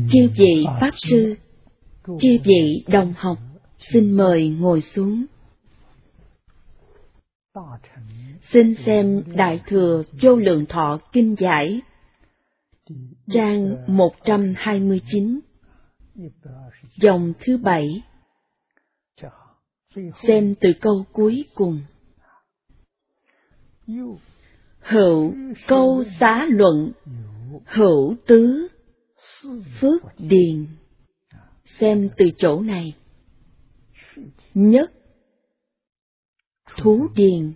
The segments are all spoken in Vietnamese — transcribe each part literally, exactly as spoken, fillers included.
Chư vị Pháp Sư, chư vị đồng học, xin mời ngồi xuống. Xin xem Đại Thừa Vô Lượng Thọ Kinh Giải, trang một trăm hai mươi chín, dòng thứ bảy. Xem từ câu cuối cùng. Hữu câu xá luận, hữu tứ phước điền. Xem từ chỗ này. Nhất thú điền,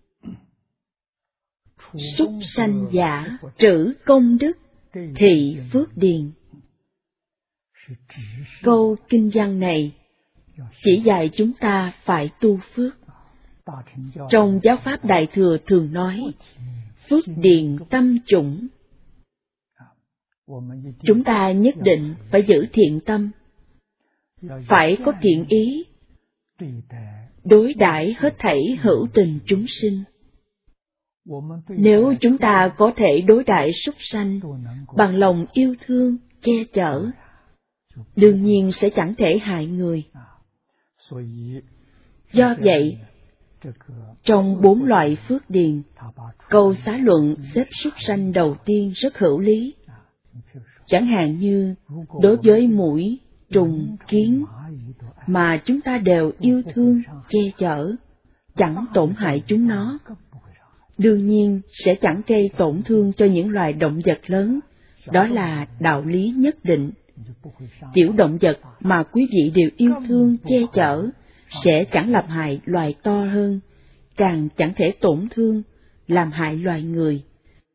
súc sanh giả trữ công đức thị phước điền. Câu kinh văn này chỉ dạy chúng ta phải tu phước. Trong giáo pháp Đại Thừa thường nói, phước điền tâm chủng. Chúng ta nhất định phải giữ thiện tâm, phải có thiện ý, đối đãi hết thảy hữu tình chúng sinh. Nếu chúng ta có thể đối đãi súc sanh bằng lòng yêu thương, che chở, đương nhiên sẽ chẳng thể hại người. Do vậy, trong bốn loại phước điền, câu xá luận xếp súc sanh đầu tiên rất hữu lý. Chẳng hạn như đối với muỗi, trùng, kiến mà chúng ta đều yêu thương, che chở, chẳng tổn hại chúng nó, đương nhiên sẽ chẳng gây tổn thương cho những loài động vật lớn. Đó là đạo lý nhất định. Tiểu động vật mà quý vị đều yêu thương, che chở sẽ chẳng làm hại loài to hơn, càng chẳng thể tổn thương, làm hại loài người.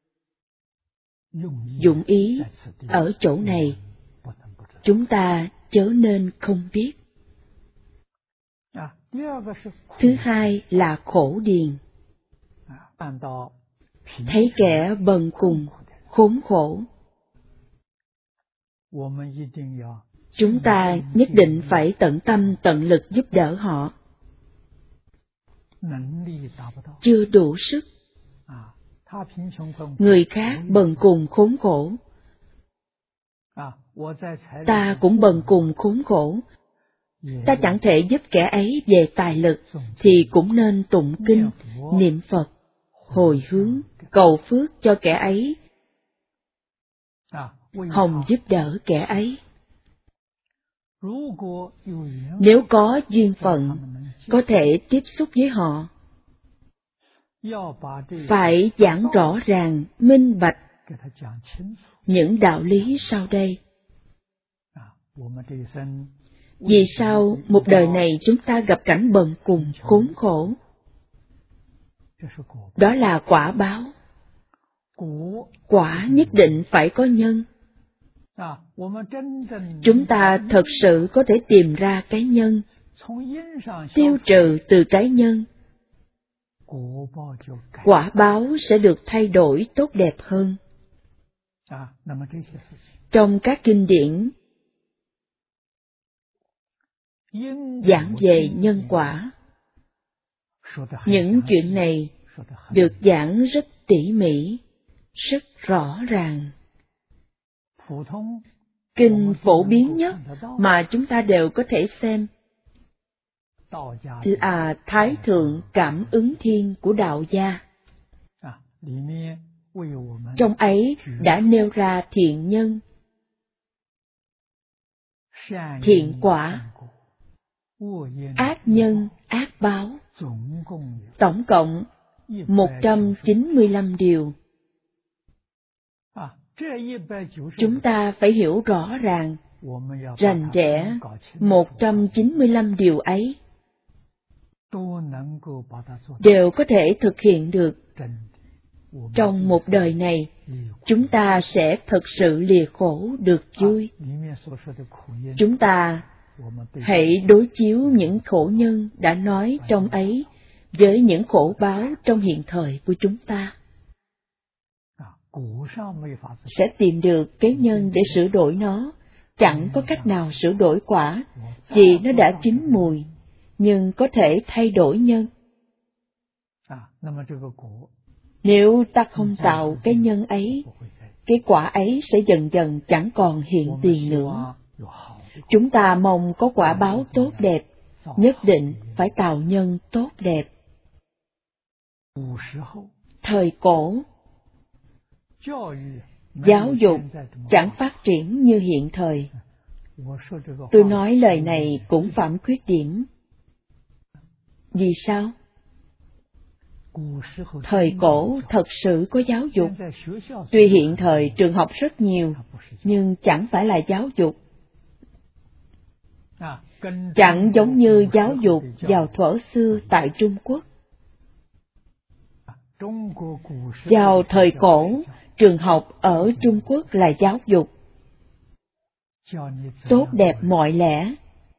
Dụng ý ở chỗ này, chúng ta chớ nên không biết. Thứ hai là khổ điền. Thấy kẻ bần cùng, khốn khổ, chúng ta nhất định phải tận tâm tận lực giúp đỡ họ. Chưa đủ sức, người khác bần cùng khốn khổ, ta cũng bần cùng khốn khổ, ta chẳng thể giúp kẻ ấy về tài lực, thì cũng nên tụng kinh, niệm Phật, hồi hướng, cầu phước cho kẻ ấy, hòng giúp đỡ kẻ ấy. Nếu có duyên phận, có thể tiếp xúc với họ, phải giảng rõ ràng, minh bạch những đạo lý sau đây. Vì sao một đời này chúng ta gặp cảnh bần cùng, khốn khổ? Đó là quả báo. Quả nhất định phải có nhân. Chúng ta thật sự có thể tìm ra cái nhân, tiêu trừ từ cái nhân, quả báo sẽ được thay đổi tốt đẹp hơn. Trong các kinh điển giảng về nhân quả, những chuyện này được giảng rất tỉ mỉ, rất rõ ràng. Kinh phổ biến nhất mà chúng ta đều có thể xem là Thái Thượng Cảm Ứng Thiên của Đạo gia. Trong ấy đã nêu ra thiện nhân, thiện quả, ác nhân, ác báo, tổng cộng một trăm chín mươi lăm điều. Chúng ta phải hiểu rõ ràng, rành rẽ một trăm chín mươi lăm điều ấy, đều có thể thực hiện được. Trong một đời này, chúng ta sẽ thực sự lìa khổ được vui. Chúng ta hãy đối chiếu những khổ nhân đã nói trong ấy với những khổ báo trong hiện thời của chúng ta, sẽ tìm được cái nhân để sửa đổi nó. Chẳng có cách nào sửa đổi quả, vì nó đã chín mùi, nhưng có thể thay đổi nhân. Nếu ta không tạo cái nhân ấy, cái quả ấy sẽ dần dần chẳng còn hiện tiền nữa. Chúng ta mong có quả báo tốt đẹp, nhất định phải tạo nhân tốt đẹp. Thời cổ, giáo dục chẳng phát triển như hiện thời. Tôi nói lời này cũng phạm khuyết điểm. Vì sao? Thời cổ thật sự có giáo dục. Tuy hiện thời trường học rất nhiều, nhưng chẳng phải là giáo dục. Chẳng giống như giáo dục vào thuở xưa tại Trung Quốc. Vào thời cổ, trường học ở Trung Quốc là giáo dục tốt đẹp mọi lẽ.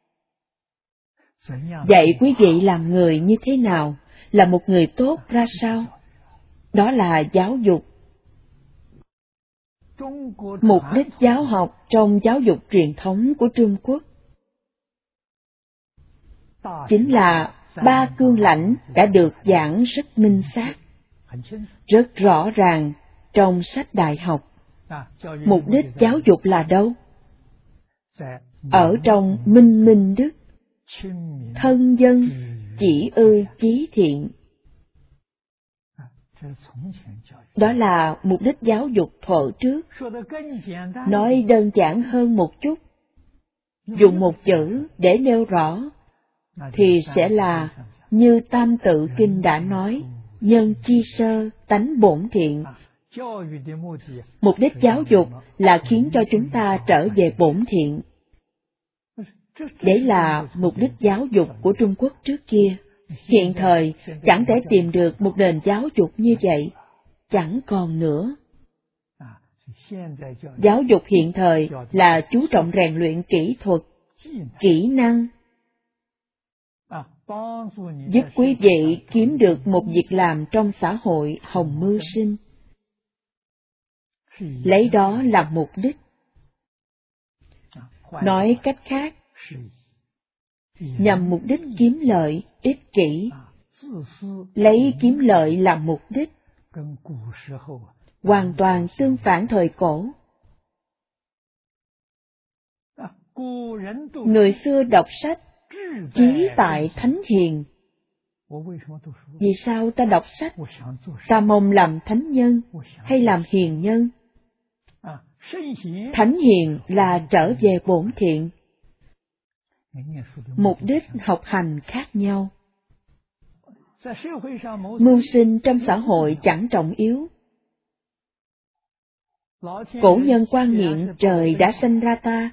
Dạy quý vị làm người như thế nào, là một người tốt ra sao. Đó là giáo dục. Mục đích giáo học trong giáo dục truyền thống của Trung Quốc chính là ba cương lãnh đã được giảng rất minh xác, rất rõ ràng trong sách đại học. Mục đích giáo dục là đâu? Ở trong minh minh đức, thân dân, chỉ ư chí thiện. Đó là mục đích giáo dục thuở trước. Nói đơn giản hơn một chút, dùng một chữ để nêu rõ, thì sẽ là như Tam Tự Kinh đã nói, nhân chi sơ, tánh bổn thiện. Mục đích giáo dục là khiến cho chúng ta trở về bổn thiện. Đấy là mục đích giáo dục của Trung Quốc trước kia. Hiện thời chẳng thể tìm được một nền giáo dục như vậy, chẳng còn nữa. Giáo dục hiện thời là chú trọng rèn luyện kỹ thuật, kỹ năng, giúp quý vị kiếm được một việc làm trong xã hội hồng mưu sinh. Lấy đó làm mục đích. Nói cách khác, nhằm mục đích kiếm lợi, ích kỷ, lấy kiếm lợi làm mục đích, hoàn toàn tương phản thời cổ. Người xưa đọc sách, chí tại thánh hiền. Vì sao ta đọc sách? Ta mong làm thánh nhân hay làm hiền nhân? Thánh hiền là trở về bổn thiện. Mục đích học hành khác nhau. Mưu sinh trong xã hội chẳng trọng yếu. Cổ nhân quan niệm trời đã sinh ra ta,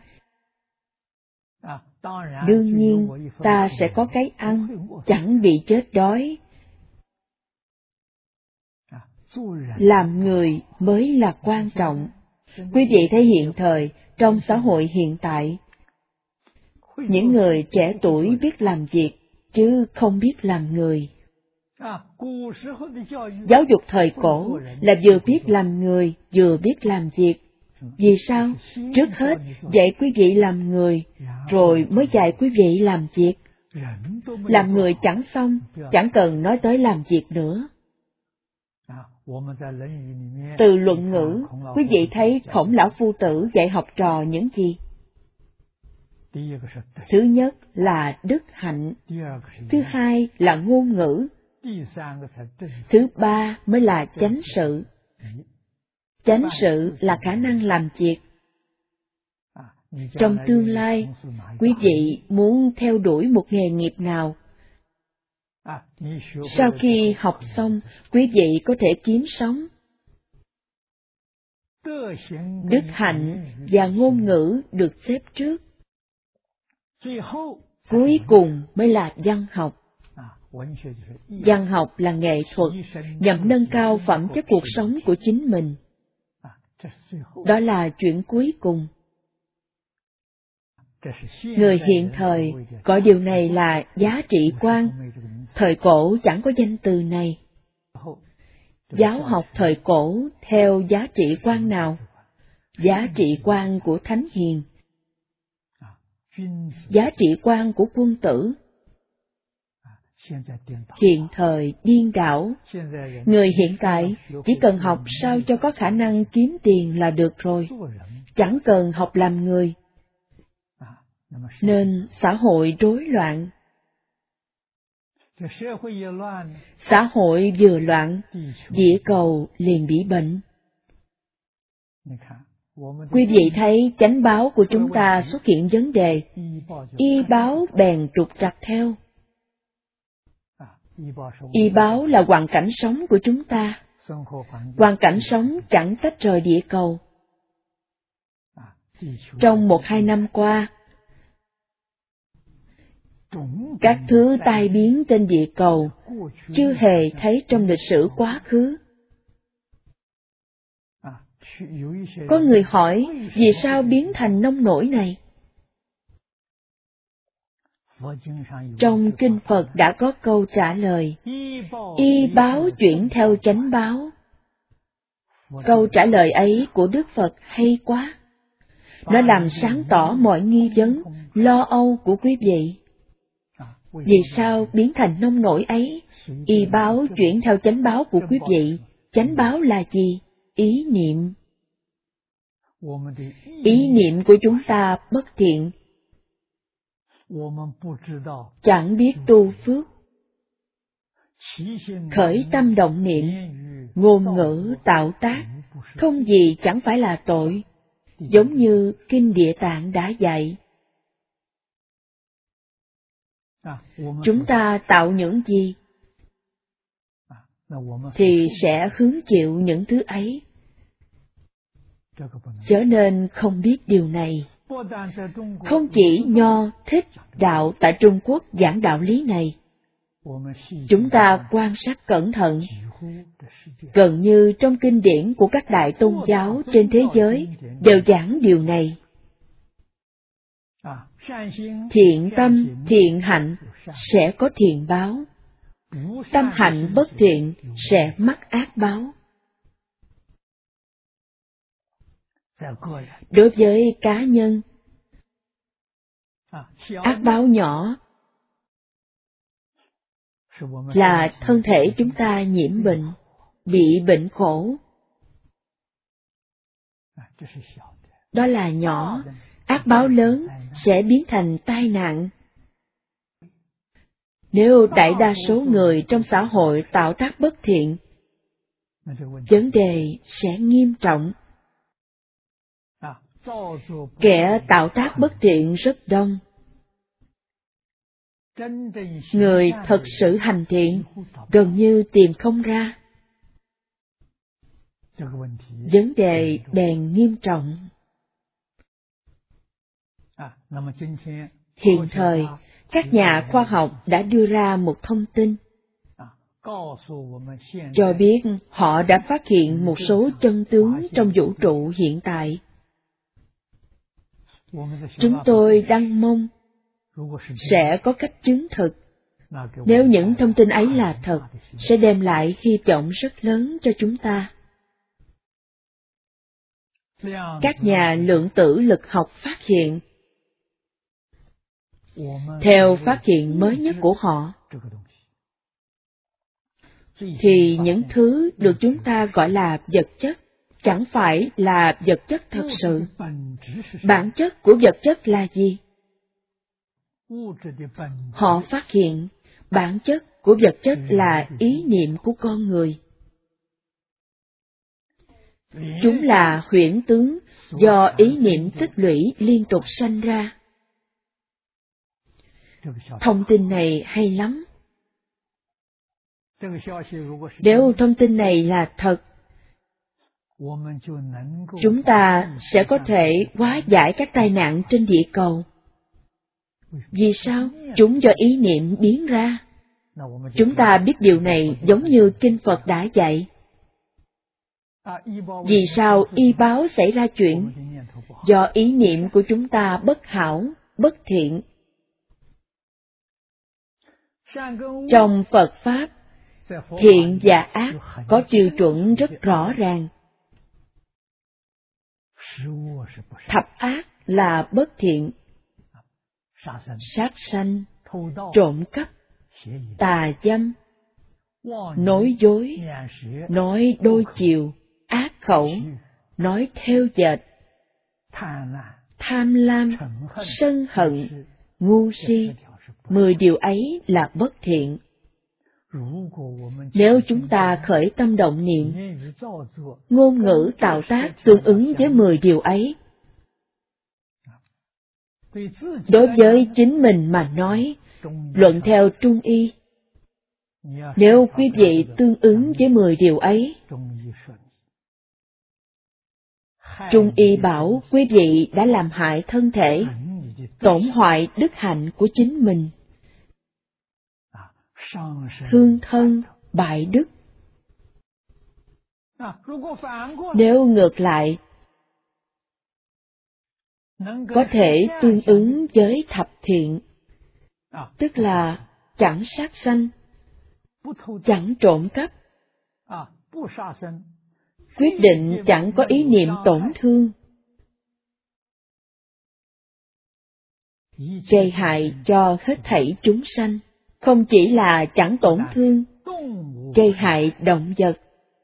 đương nhiên ta sẽ có cái ăn, chẳng bị chết đói. Làm người mới là quan trọng. Quý vị thấy hiện thời, trong xã hội hiện tại, những người trẻ tuổi biết làm việc, chứ không biết làm người. Giáo dục thời cổ là vừa biết làm người, vừa biết làm việc. Vì sao? Trước hết dạy quý vị làm người, rồi mới dạy quý vị làm việc. Làm người chẳng xong, chẳng cần nói tới làm việc nữa. Từ Luận Ngữ, quý vị thấy Khổng Lão Phu Tử dạy học trò những gì? Thứ nhất là đức hạnh, thứ hai là ngôn ngữ, thứ ba mới là chánh sự. Chánh sự là khả năng làm việc. Trong tương lai, quý vị muốn theo đuổi một nghề nghiệp nào? Sau khi học xong, quý vị có thể kiếm sống. Đức hạnh và ngôn ngữ được xếp trước. Cuối cùng mới là văn học. Văn học là nghệ thuật nhằm nâng cao phẩm chất cuộc sống của chính mình. Đó là chuyện cuối cùng. Người hiện thời gọi điều này là giá trị quan. Thời cổ chẳng có danh từ này. Giáo học thời cổ theo giá trị quan nào? Giá trị quan của thánh hiền. Giá trị quan của quân tử. hiện thời điên đảo. Người hiện tại chỉ cần học sao cho có khả năng kiếm tiền là được rồi, chẳng cần học làm người. Nên xã hội rối loạn. Xã hội vừa loạn, địa cầu liền bị bệnh. Quý vị thấy chánh báo của chúng ta xuất hiện vấn đề, y báo bèn trục trặc theo. Y báo là hoàn cảnh sống của chúng ta. Hoàn cảnh sống chẳng tách rời địa cầu. Trong một hai năm qua, các thứ tai biến trên địa cầu chưa hề thấy trong lịch sử quá khứ. Có người hỏi, vì sao biến thành nông nổi này? Trong Kinh Phật đã có câu trả lời, y báo chuyển theo chánh báo. Câu trả lời ấy của Đức Phật hay quá. Nó làm sáng tỏ mọi nghi vấn, lo âu của quý vị. Vì sao biến thành nông nổi ấy? Y báo chuyển theo chánh báo của quý vị. Chánh báo là gì? Ý niệm. Ý niệm của chúng ta bất thiện, chẳng biết tu phước. Khởi tâm động niệm, ngôn ngữ tạo tác, không gì chẳng phải là tội, giống như Kinh Địa Tạng đã dạy. Chúng ta tạo những gì, thì sẽ hứng chịu những thứ ấy. Trở nên không biết điều này. Không chỉ Nho Thích Đạo tại Trung Quốc giảng đạo lý này, chúng ta quan sát cẩn thận, gần như trong kinh điển của các đại tôn giáo trên thế giới đều giảng điều này. Thiện tâm, thiện hạnh sẽ có thiện báo, tâm hạnh bất thiện sẽ mắc ác báo. Đối với cá nhân, ác báo nhỏ là thân thể chúng ta nhiễm bệnh, bị bệnh khổ. Đó là nhỏ. Ác báo lớn sẽ biến thành tai nạn. Nếu đại đa số người trong xã hội tạo tác bất thiện, vấn đề sẽ nghiêm trọng. Kẻ tạo tác bất thiện rất đông. Người thật sự hành thiện gần như tìm không ra. Vấn đề bèn nghiêm trọng. Hiện thời, các nhà khoa học đã đưa ra một thông tin, cho biết họ đã phát hiện một số chân tướng trong vũ trụ hiện tại. Chúng tôi đang mong sẽ có cách chứng thực. Nếu những thông tin ấy là thật, sẽ đem lại hy vọng rất lớn cho chúng ta. Các nhà lượng tử lực học phát hiện, theo phát hiện mới nhất của họ, thì những thứ được chúng ta gọi là vật chất chẳng phải là vật chất thật sự. Bản chất của vật chất là gì? Họ phát hiện bản chất của vật chất là ý niệm của con người. Chúng là huyễn tướng do ý niệm tích lũy liên tục sanh ra. Thông tin này hay lắm. Nếu thông tin này là thật, chúng ta sẽ có thể hóa giải các tai nạn trên địa cầu. Vì sao? Chúng do ý niệm biến ra. Chúng ta biết điều này giống như Kinh Phật đã dạy. Vì sao y báo xảy ra chuyện? Do ý niệm của chúng ta bất hảo, bất thiện. Trong Phật Pháp, thiện và ác có tiêu chuẩn rất rõ ràng. Thập ác là bất thiện: sát sanh, trộm cắp, tà dâm, nói dối, nói đôi chiều, ác khẩu, nói theo dệt, tham lam, sân hận, ngu si. Mười điều ấy là bất thiện. Nếu chúng ta khởi tâm động niệm, ngôn ngữ tạo tác tương ứng với mười điều ấy, đối với chính mình mà nói, luận theo Trung Y, nếu quý vị tương ứng với mười điều ấy, Trung Y bảo quý vị đã làm hại thân thể, tổn hoại đức hạnh của chính mình, thương thân, bại đức. Nếu ngược lại, có thể tương ứng với thập thiện, tức là chẳng sát sanh, chẳng trộm cắp, quyết định chẳng có ý niệm tổn thương, gây hại cho hết thảy chúng sanh, không chỉ là chẳng tổn thương, gây hại động vật,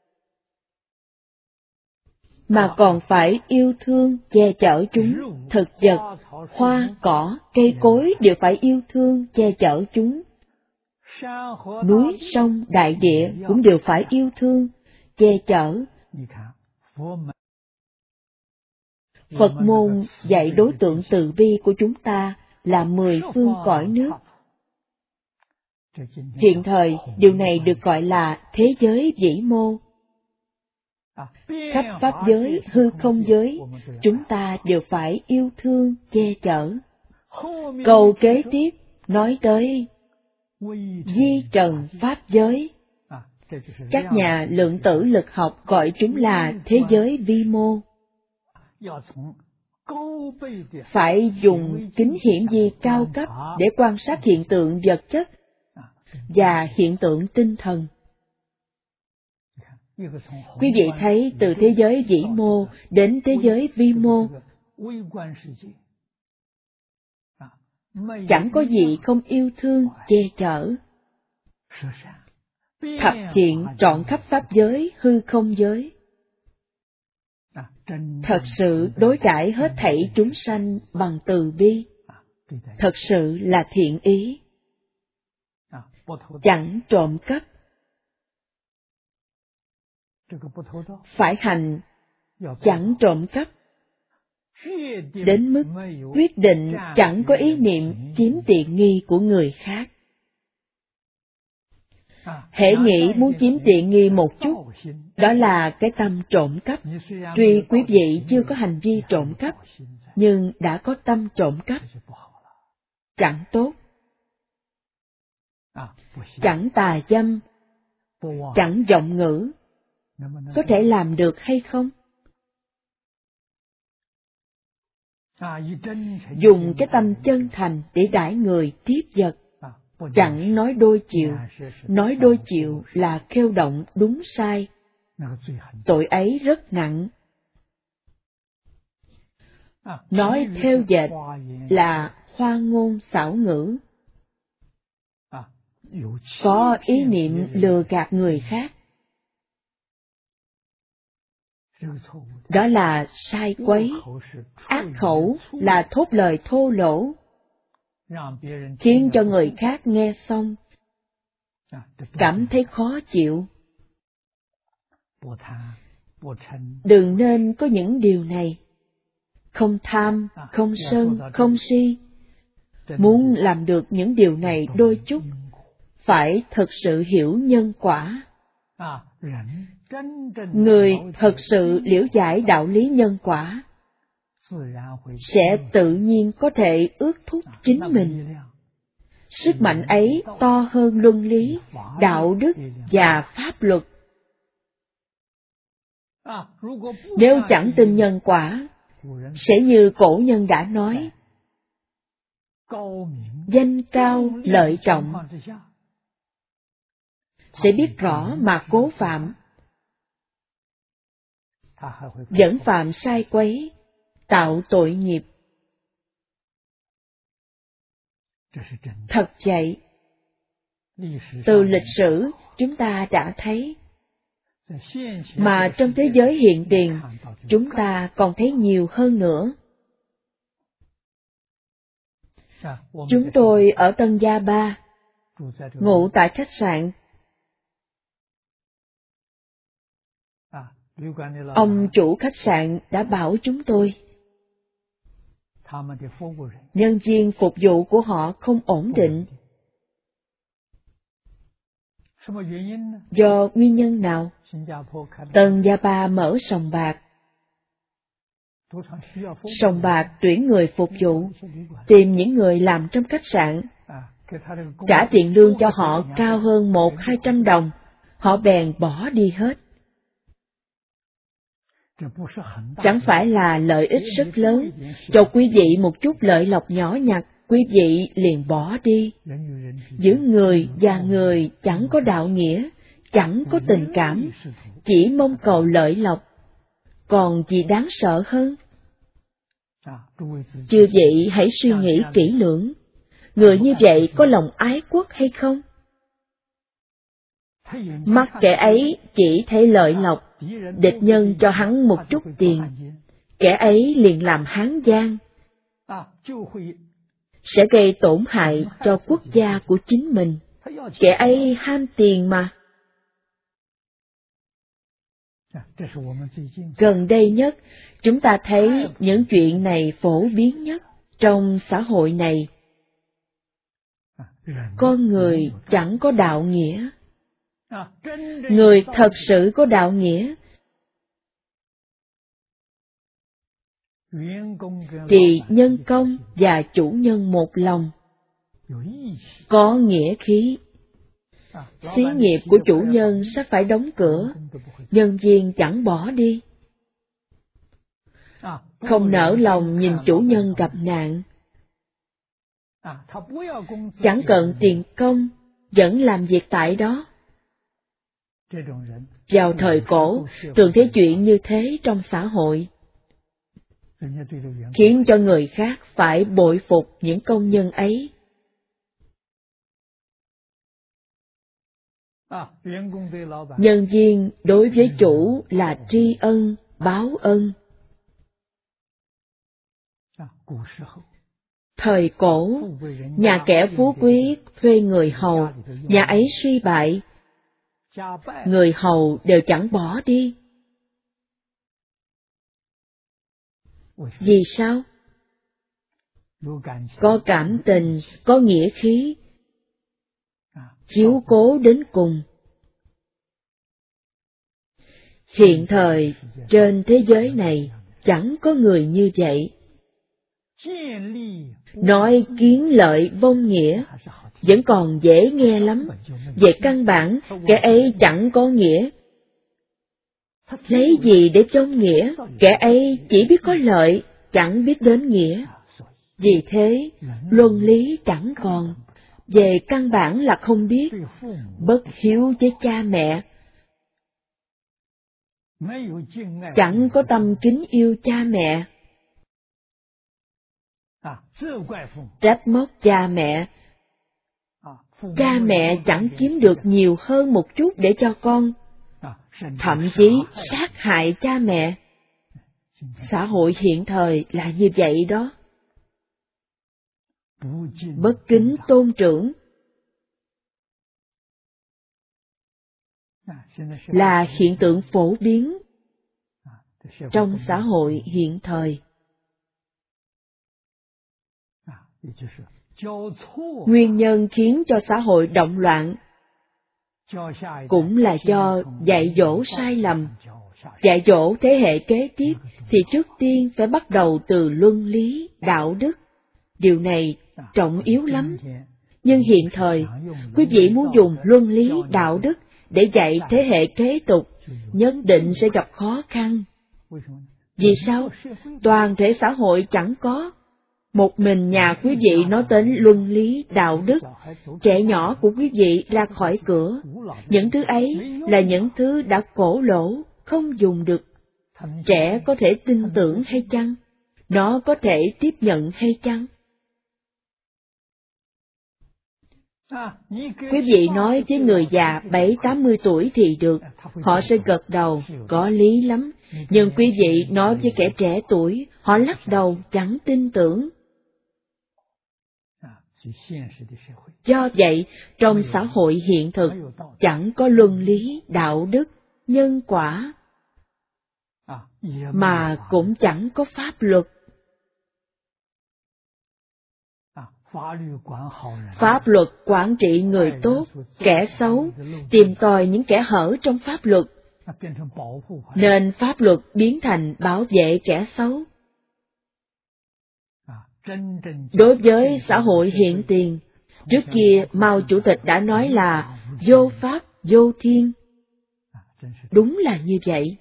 mà còn phải yêu thương che chở chúng, thực vật, hoa, cỏ, cây cối đều phải yêu thương che chở chúng. Núi, sông, đại địa cũng đều phải yêu thương, che chở. Phật môn dạy đối tượng từ bi của chúng ta là mười phương cõi nước. Hiện thời, điều này được gọi là thế giới vĩ mô. Khắp pháp giới, hư không giới, chúng ta đều phải yêu thương, che chở. Câu kế tiếp nói tới di trần pháp giới. Các nhà lượng tử lực học gọi chúng là thế giới vi mô. Phải dùng kính hiển vi cao cấp để quan sát hiện tượng vật chất và hiện tượng tinh thần. Quý vị thấy từ thế giới vĩ mô đến thế giới vi mô, chẳng có gì không yêu thương, che chở. Thập thiện trọn khắp pháp giới, hư không giới. Thật sự đối đãi hết thảy chúng sanh bằng từ bi, thật sự là thiện ý. Chẳng trộm cắp. Phải hành chẳng trộm cắp, đến mức quyết định chẳng có ý niệm chiếm tiện nghi của người khác. Hễ nghĩ muốn chiếm tiện nghi một chút, đó là cái tâm trộm cắp. Tuy quý vị chưa có hành vi trộm cắp, nhưng đã có tâm trộm cắp. Chẳng tốt. Chẳng tà dâm, chẳng vọng ngữ. Có thể làm được hay không? Dùng cái tâm chân thành để đãi người tiếp vật, chẳng nói đôi chiều. Nói đôi chiều là kêu động đúng sai. Tội ấy rất nặng. Nói theo dệt là hoa ngôn xảo ngữ, có ý niệm lừa gạt người khác. Đó là sai quấy. Ác khẩu là thốt lời thô lỗ, khiến cho người khác nghe xong cảm thấy khó chịu. Đừng nên có những điều này. Không tham, không sân, không si. Muốn làm được những điều này đôi chút, phải thật sự hiểu nhân quả. Người thật sự liễu giải đạo lý nhân quả, sẽ tự nhiên có thể ước thúc chính mình. Sức mạnh ấy to hơn luân lý, đạo đức và pháp luật. Nếu chẳng tin nhân quả, sẽ như cổ nhân đã nói, danh cao lợi trọng, sẽ biết rõ mà cố phạm, vẫn phạm sai quấy, tạo tội nghiệp. Thật vậy, Từ lịch sử, chúng ta đã thấy, mà trong thế giới hiện tiền, chúng ta còn thấy nhiều hơn nữa. Chúng tôi ở Tân Gia Ba, ngủ tại khách sạn. Ông chủ khách sạn đã bảo chúng tôi, nhân viên phục vụ của họ không ổn định. Do nguyên nhân nào? Tân Gia Ba mở sòng bạc. Sòng bạc tuyển người phục vụ, tìm những người làm trong khách sạn, trả tiền lương cho họ cao hơn một hai trăm đồng, họ bèn bỏ đi hết. Chẳng phải là lợi ích rất lớn, cho quý vị một chút lợi lộc nhỏ nhặt, quý vị liền bỏ đi. Giữa người và người chẳng có đạo nghĩa, chẳng có tình cảm, chỉ mong cầu lợi lộc, còn gì đáng sợ hơn? Chư vị hãy suy nghĩ kỹ lưỡng, người như vậy có lòng ái quốc hay không? Mắt kẻ ấy chỉ thấy lợi lộc, địch nhân cho hắn một chút tiền, kẻ ấy liền làm hán gian, sẽ gây tổn hại cho quốc gia của chính mình. Kẻ ấy ham tiền mà. Gần đây nhất, chúng ta thấy những chuyện này phổ biến nhất trong xã hội này. Con người chẳng có đạo nghĩa. Người thật sự có đạo nghĩa thì nhân công và chủ nhân một lòng, có nghĩa khí. Xí nghiệp của chủ nhân sắp phải đóng cửa, nhân viên chẳng bỏ đi. Không nỡ lòng nhìn chủ nhân gặp nạn, chẳng cần tiền công, vẫn làm việc tại đó. Vào thời cổ, thường thấy chuyện như thế trong xã hội, khiến cho người khác phải bội phục những công nhân ấy. Nhân viên đối với chủ là tri ân, báo ân. Thời cổ, nhà kẻ phú quý thuê người hầu, nhà ấy suy bại, người hầu đều chẳng bỏ đi. Vì sao? Có cảm tình, có nghĩa khí, chiếu cố đến cùng. Hiện thời, trên thế giới này, chẳng có người như vậy. Nói kiến lợi vong nghĩa, vẫn còn dễ nghe lắm. Về căn bản, kẻ ấy chẳng có nghĩa. Lấy gì để trông nghĩa? Kẻ ấy chỉ biết có lợi, chẳng biết đến nghĩa. Vì thế, luân lý chẳng còn. Về căn bản là không biết, bất hiếu với cha mẹ, chẳng có tâm kính yêu cha mẹ, trách móc cha mẹ. Cha mẹ chẳng kiếm được nhiều hơn một chút để cho con, thậm chí sát hại cha mẹ. Xã hội hiện thời là như vậy đó. Bất kính tôn trưởng là hiện tượng phổ biến trong xã hội hiện thời. Nguyên nhân khiến cho xã hội động loạn cũng là do dạy dỗ sai lầm. Dạy dỗ thế hệ kế tiếp thì trước tiên phải bắt đầu từ luân lý, đạo đức. Điều này trọng yếu lắm. Nhưng hiện thời, quý vị muốn dùng luân lý, đạo đức để dạy thế hệ kế tục, nhất định sẽ gặp khó khăn. Vì sao? Toàn thể xã hội chẳng có. Một mình nhà quý vị nói đến luân lý, đạo đức, trẻ nhỏ của quý vị ra khỏi cửa. Những thứ ấy là những thứ đã cổ lỗ, không dùng được. Trẻ có thể tin tưởng hay chăng? Nó có thể tiếp nhận hay chăng? Quý vị nói với người già bảy tám mươi tuổi thì được, họ sẽ gật đầu, có lý lắm. Nhưng quý vị nói với kẻ trẻ tuổi, họ lắc đầu, chẳng tin tưởng. Do vậy, trong xã hội hiện thực, chẳng có luân lý, đạo đức, nhân quả, mà cũng chẳng có pháp luật. Pháp luật quản trị người tốt, kẻ xấu, tìm tòi những kẻ hở trong pháp luật, nên pháp luật biến thành bảo vệ kẻ xấu. Đối với xã hội hiện tiền, trước kia Mao Chủ tịch đã nói là vô pháp, vô thiên. Đúng là như vậy.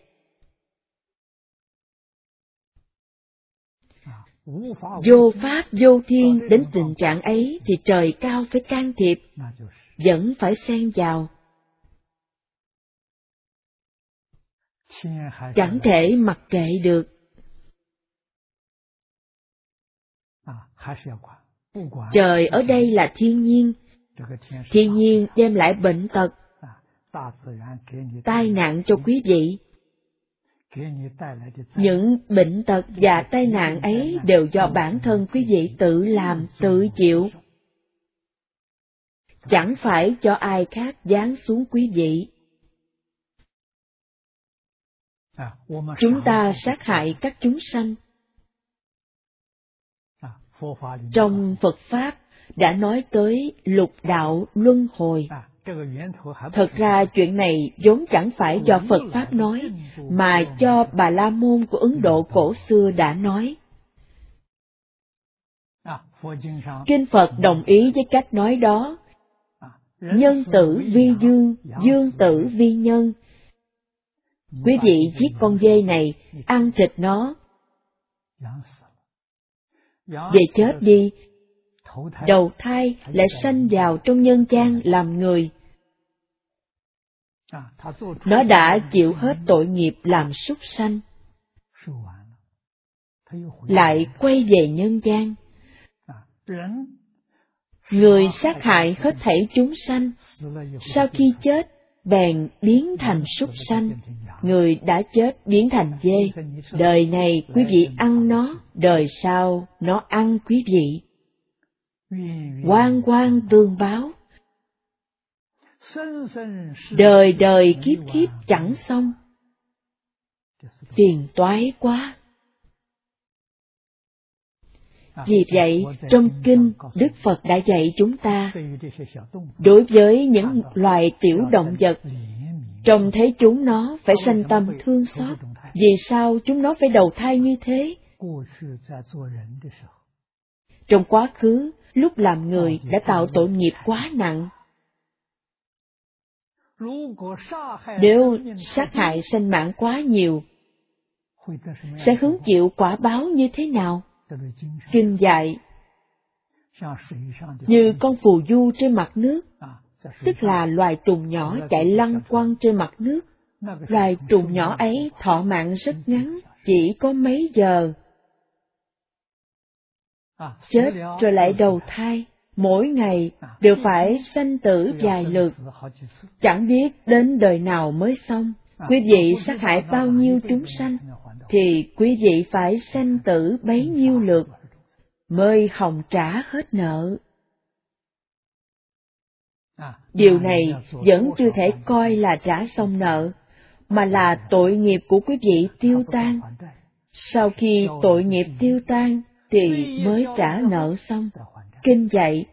Vô pháp, vô thiên đến tình trạng ấy thì trời cao phải can thiệp, vẫn phải xen vào. Chẳng thể mặc kệ được. Trời ở đây là thiên nhiên. Thiên nhiên đem lại bệnh tật, tai nạn cho quý vị. Những bệnh tật và tai nạn ấy đều do bản thân quý vị tự làm, tự chịu. Chẳng phải cho ai khác giáng xuống quý vị. Chúng ta sát hại các chúng sanh. Trong Phật Pháp đã nói tới lục đạo luân hồi. Thật ra chuyện này vốn chẳng phải do Phật Pháp nói, mà do Bà La Môn của Ấn Độ cổ xưa đã nói. Kinh Phật đồng ý với cách nói đó. Nhân tử vi dương, dương tử vi nhân. Quý vị giết con dê này, ăn thịt nó. Về chết đi, đầu thai lại sanh vào trong nhân gian làm người. Nó đã chịu hết tội nghiệp làm súc sanh, lại quay về nhân gian. Người sát hại hết thảy chúng sanh, sau khi chết bèn biến thành súc sanh. Người đã chết biến thành dê, đời này quý vị ăn nó, đời sau nó ăn quý vị. Oan oan tương báo, đời đời kiếp kiếp chẳng xong. Phiền toái quá. Vì vậy, trong kinh, Đức Phật đã dạy chúng ta, đối với những loài tiểu động vật, trông thấy chúng nó phải sanh tâm thương xót. Vì sao chúng nó phải đầu thai như thế? Trong quá khứ, lúc làm người đã tạo tội nghiệp quá nặng. Nếu sát hại sinh mạng quá nhiều, sẽ hứng chịu quả báo như thế nào? Kinh dạy, như con phù du trên mặt nước, tức là loài trùng nhỏ chạy lăn quăng trên mặt nước. Loài trùng nhỏ ấy thọ mạng rất ngắn, chỉ có mấy giờ. Chết rồi lại đầu thai, mỗi ngày đều phải sanh tử vài lượt, chẳng biết đến đời nào mới xong. Quý vị sát hại bao nhiêu chúng sanh, thì quý vị phải sanh tử bấy nhiêu lượt, mới hồng trả hết nợ. Điều này vẫn chưa thể coi là trả xong nợ, mà là tội nghiệp của quý vị tiêu tan. Sau khi tội nghiệp tiêu tan, thì mới trả nợ xong. Kinh dạy,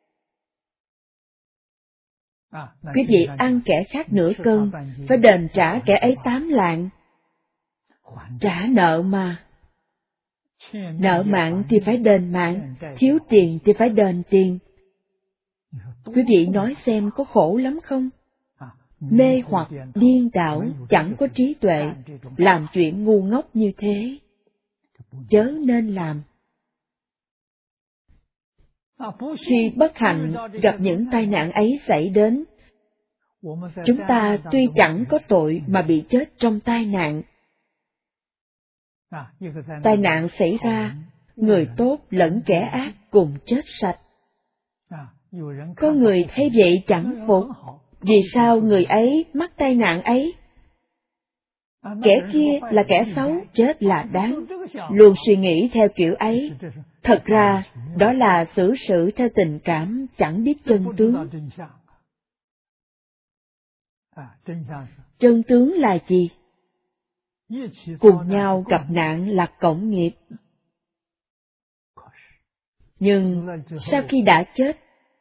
quý vị ăn kẻ khác nửa cân, phải đền trả kẻ ấy tám lạng. Trả nợ mà. Nợ mạng thì phải đền mạng, thiếu tiền thì phải đền tiền. Quý vị nói xem có khổ lắm không? Mê hoặc, điên đảo, chẳng có trí tuệ, làm chuyện ngu ngốc như thế, chớ nên làm. Khi bất hạnh gặp những tai nạn ấy xảy đến, chúng ta tuy chẳng có tội mà bị chết trong tai nạn. Tai nạn xảy ra, người tốt lẫn kẻ ác cùng chết sạch. Có người thấy vậy chẳng phục, vì sao người ấy mắc tai nạn ấy? Kẻ kia là kẻ xấu, chết là đáng. Luôn suy nghĩ theo kiểu ấy. Thật ra, đó là xử sự theo tình cảm, chẳng biết chân tướng. Chân tướng là gì? Cùng nhau gặp nạn là cộng nghiệp. Nhưng sau khi đã chết,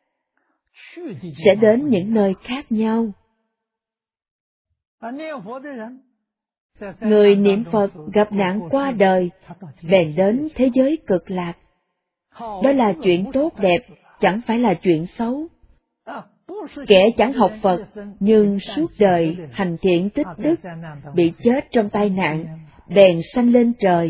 sẽ đến những nơi khác nhau. Người niệm Phật gặp nạn qua đời, bèn đến thế giới cực lạc. Đó là chuyện tốt đẹp, chẳng phải là chuyện xấu. Kẻ chẳng học Phật, nhưng suốt đời hành thiện tích đức, bị chết trong tai nạn, bèn sanh lên trời.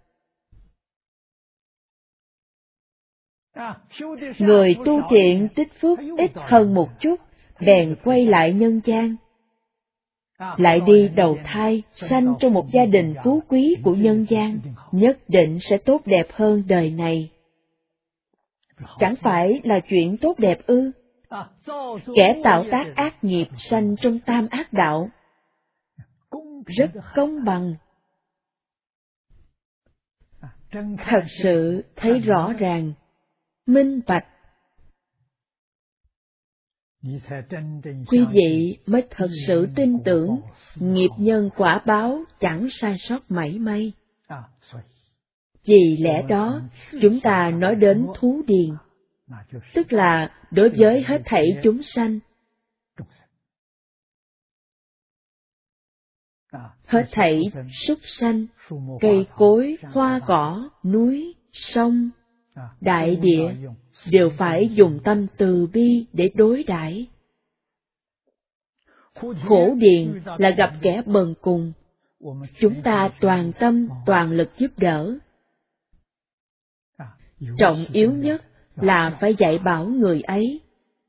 Người tu thiện tích phước ít hơn một chút, bèn quay lại nhân gian. Lại đi đầu thai, sanh trong một gia đình phú quý của nhân gian, nhất định sẽ tốt đẹp hơn đời này. Chẳng phải là chuyện tốt đẹp ư? Kẻ tạo tác ác nghiệp sanh trong tam ác đạo, rất công bằng. Thật sự thấy rõ ràng, minh bạch. Quý vị mới thật sự tin tưởng nghiệp nhân quả báo chẳng sai sót mảy may. Vì lẽ đó, chúng ta nói đến thú điền, tức là đối với hết thảy chúng sanh. Hết thảy súc sanh, cây cối, hoa cỏ, núi, sông, đại địa, đều phải dùng tâm từ bi để đối đãi. Khổ điền là gặp kẻ bần cùng, chúng ta toàn tâm, toàn lực giúp đỡ. Trọng yếu nhất là phải dạy bảo người ấy.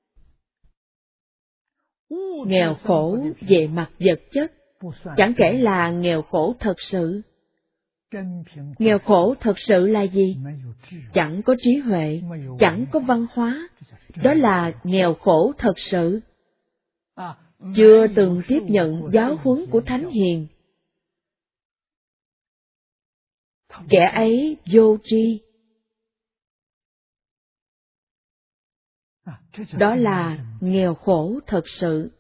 Nghèo khổ về mặt vật chất, chẳng kể là nghèo khổ thật sự. Nghèo khổ thật sự là gì? Chẳng có trí huệ, chẳng có văn hóa. Đó là nghèo khổ thật sự. Chưa từng tiếp nhận giáo huấn của Thánh Hiền. Kẻ ấy vô tri. Đó là nghèo khổ thật sự.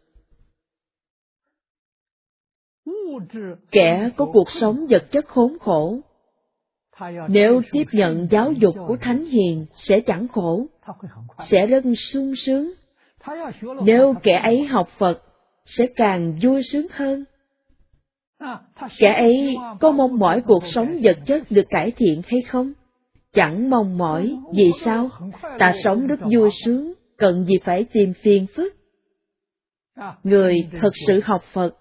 Kẻ có cuộc sống vật chất khốn khổ, nếu tiếp nhận giáo dục của Thánh Hiền sẽ chẳng khổ, sẽ rất sung sướng. Nếu kẻ ấy học Phật, sẽ càng vui sướng hơn. Kẻ ấy có mong mỏi cuộc sống vật chất được cải thiện hay không? Chẳng mong mỏi, vì sao? Ta sống rất vui sướng, cần gì phải tìm phiền phức. Người thật sự học Phật,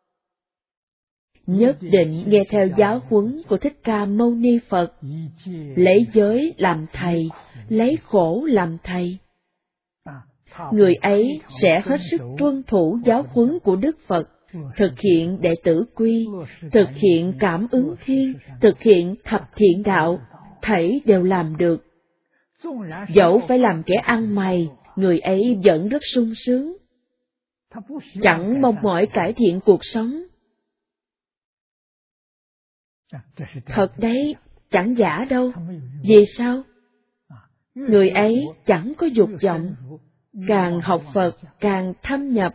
nhất định nghe theo giáo huấn của Thích Ca Mâu Ni Phật, lấy giới làm thầy, lấy khổ làm thầy. Người ấy sẽ hết sức tuân thủ giáo huấn của Đức Phật, thực hiện đệ tử quy, thực hiện cảm ứng thiên, thực hiện thập thiện đạo, thảy đều làm được. Dẫu phải làm kẻ ăn mày, người ấy vẫn rất sung sướng, chẳng mong mỏi cải thiện cuộc sống. Thật đấy, chẳng giả đâu. Vì sao? Người ấy chẳng có dục vọng, càng học Phật càng thâm nhập,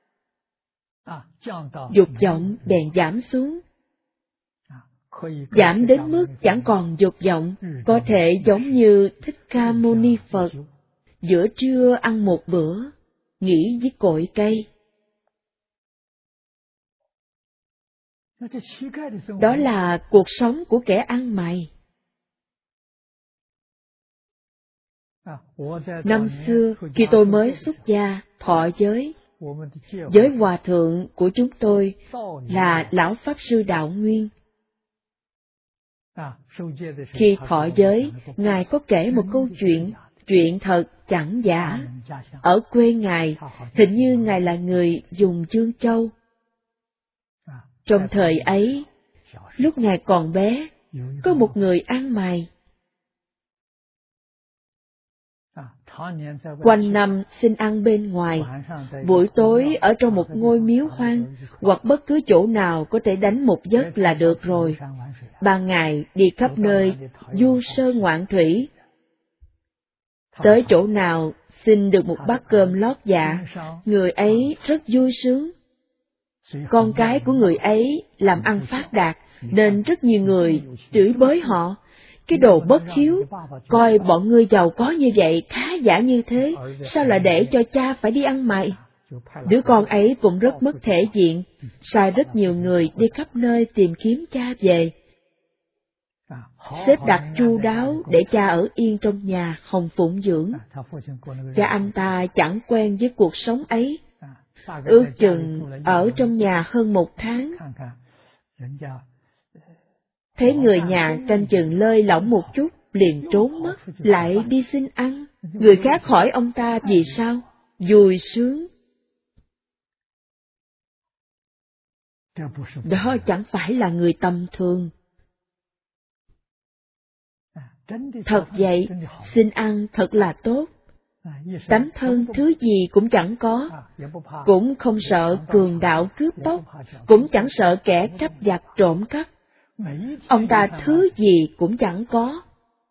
dục vọng bèn giảm xuống. Giảm đến mức chẳng còn dục vọng, có thể giống như Thích Ca Mâu Ni Phật, giữa trưa ăn một bữa, nghỉ với cội cây. Đó là cuộc sống của kẻ ăn mày. Năm xưa, khi tôi mới xuất gia, thọ giới, giới hòa thượng của chúng tôi là Lão Pháp Sư Đạo Nguyên. Khi thọ giới, Ngài có kể một câu chuyện, chuyện thật chẳng giả. Ở quê Ngài, hình như Ngài là người dùng Dương Châu. Trong thời ấy, lúc Ngài còn bé, có một người ăn mày. quanh năm xin ăn bên ngoài, buổi tối ở trong một ngôi miếu hoang, hoặc bất cứ chỗ nào có thể đánh một giấc là được rồi. Ban ngày đi khắp nơi, du sơn ngoạn thủy. Tới chỗ nào xin được một bát cơm lót dạ, người ấy rất vui sướng. Con cái của người ấy làm ăn phát đạt, nên rất nhiều người chửi bới họ. Cái đồ bất hiếu, coi bọn ngươi giàu có như vậy, khá giả như thế, sao lại để cho cha phải đi ăn mày? Đứa con ấy cũng rất mất thể diện, sai rất nhiều người đi khắp nơi tìm kiếm cha về. Xếp đặt chu đáo để cha ở yên trong nhà, không phụng dưỡng. Cha anh ta chẳng quen với cuộc sống ấy, ước chừng ở trong nhà hơn một tháng. Thấy người nhà canh chừng lơi lỏng một chút, liền trốn mất, lại đi xin ăn. Người khác hỏi ông ta vì sao? Vui sướng. Đó chẳng phải là người tầm thường. Thật vậy, xin ăn thật là tốt. Tánh thân thứ gì cũng chẳng có, cũng không sợ cường đạo cướp bóc, cũng chẳng sợ kẻ cắp giặc trộm cắp. Ông ta thứ gì cũng chẳng có.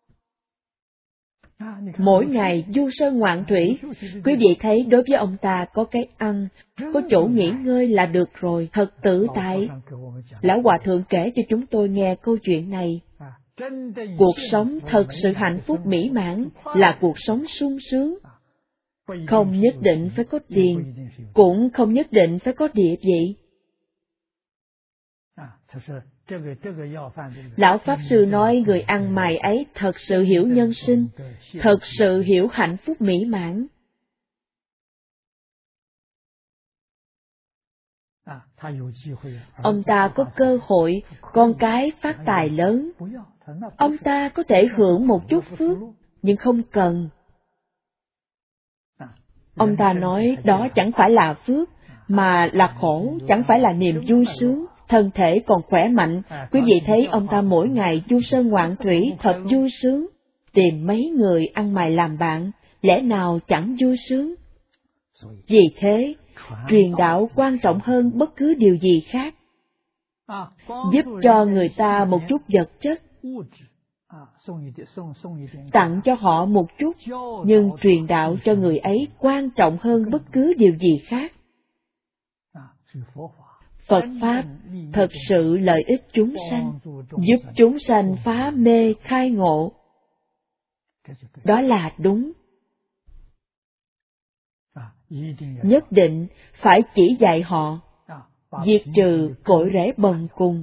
Mỗi ngày du sơn ngoạn thủy, quý vị thấy đối với ông ta có cái ăn, có chỗ nghỉ ngơi là được rồi, thật tự tại. Lão Hòa Thượng kể cho chúng tôi nghe câu chuyện này. Cuộc sống thật sự hạnh phúc mỹ mãn là cuộc sống sung sướng. Không nhất định phải có tiền, cũng không nhất định phải có địa vị. Lão Pháp Sư nói người ăn mày ấy thật sự hiểu nhân sinh, thật sự hiểu hạnh phúc mỹ mãn. Ông ta có cơ hội, con cái phát tài lớn. Ông ta có thể hưởng một chút phước, nhưng không cần. Ông ta nói đó chẳng phải là phước, mà là khổ, chẳng phải là niềm vui sướng. Thân thể còn khỏe mạnh, quý vị thấy ông ta mỗi ngày du sơn ngoạn thủy thật vui sướng. Tìm mấy người ăn mày làm bạn, lẽ nào chẳng vui sướng? Vì thế, truyền đạo quan trọng hơn bất cứ điều gì khác. Giúp cho người ta một chút vật chất, tặng cho họ một chút, nhưng truyền đạo cho người ấy quan trọng hơn bất cứ điều gì khác. Phật Pháp thật sự lợi ích chúng sanh, giúp chúng sanh phá mê khai ngộ. Đó là đúng. Nhất định phải chỉ dạy họ, diệt trừ cội rễ bần cùng.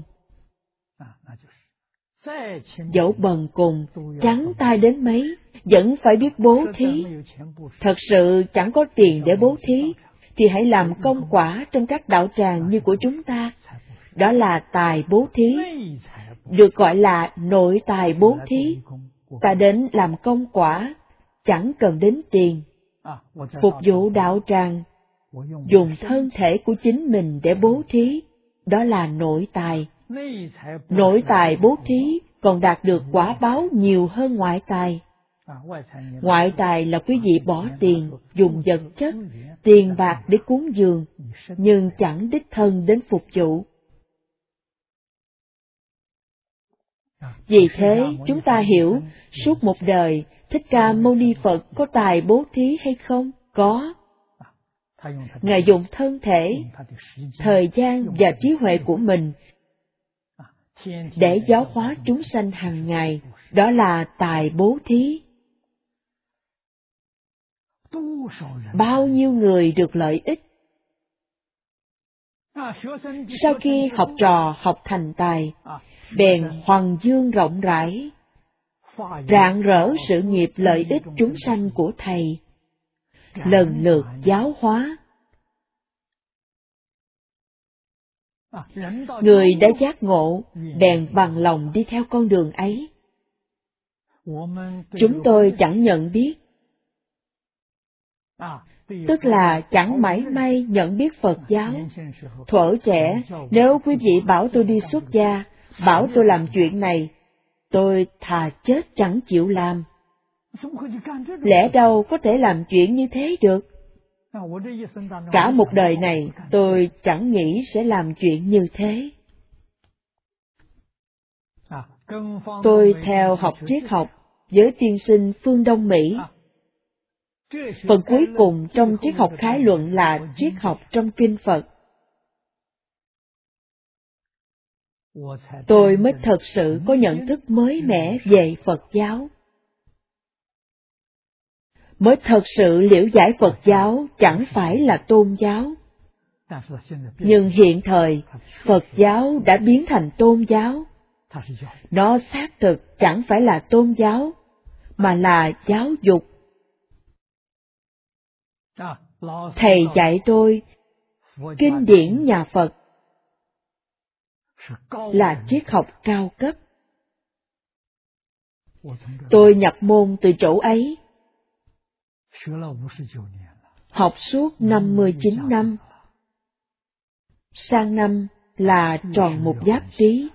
Dẫu bần cùng, trắng tay đến mấy, vẫn phải biết bố thí. Thật sự chẳng có tiền để bố thí, thì hãy làm công quả trong các đạo tràng như của chúng ta. Đó là tài bố thí, được gọi là nội tài bố thí. Ta đến làm công quả, chẳng cần đến tiền. Phục vụ đạo tràng, dùng thân thể của chính mình để bố thí, đó là nội tài. Nội tài bố thí còn đạt được quả báo nhiều hơn ngoại tài. Ngoại tài là quý vị bỏ tiền, dùng vật chất, tiền bạc để cúng dường, nhưng chẳng đích thân đến phục vụ. Vì thế, chúng ta hiểu, suốt một đời, Thích Ca Mâu Ni Phật có tài bố thí hay không? Có. Ngài dùng thân thể, thời gian và trí huệ của mình để giáo hóa chúng sanh hàng ngày, đó là tài bố thí. Bao nhiêu người được lợi ích. Sau khi học trò học thành tài, bèn hoằng dương rộng rãi, rạng rỡ sự nghiệp lợi ích chúng sanh của Thầy, lần lượt giáo hóa. Người đã giác ngộ, bèn bằng lòng đi theo con đường ấy. Chúng tôi chẳng nhận biết, tức là chẳng mảy may nhận biết Phật giáo. Thuở trẻ, nếu quý vị bảo tôi đi xuất gia, bảo tôi làm chuyện này, tôi thà chết chẳng chịu làm. Lẽ đâu có thể làm chuyện như thế được. Cả một đời này tôi chẳng nghĩ sẽ làm chuyện như thế. Tôi theo học triết học với tiên sinh Phương Đông Mỹ. Phần cuối cùng trong triết học khái luận là triết học trong kinh Phật. Tôi mới thật sự có nhận thức mới mẻ về Phật giáo. Mới thật sự liễu giải Phật giáo chẳng phải là tôn giáo. Nhưng hiện thời, Phật giáo đã biến thành tôn giáo. Nó xác thực chẳng phải là tôn giáo, mà là giáo dục. Thầy dạy tôi, kinh điển nhà Phật là triết học cao cấp. Tôi nhập môn từ chỗ ấy. Học suốt năm mươi chín năm. Sang năm là tròn một giáp tý.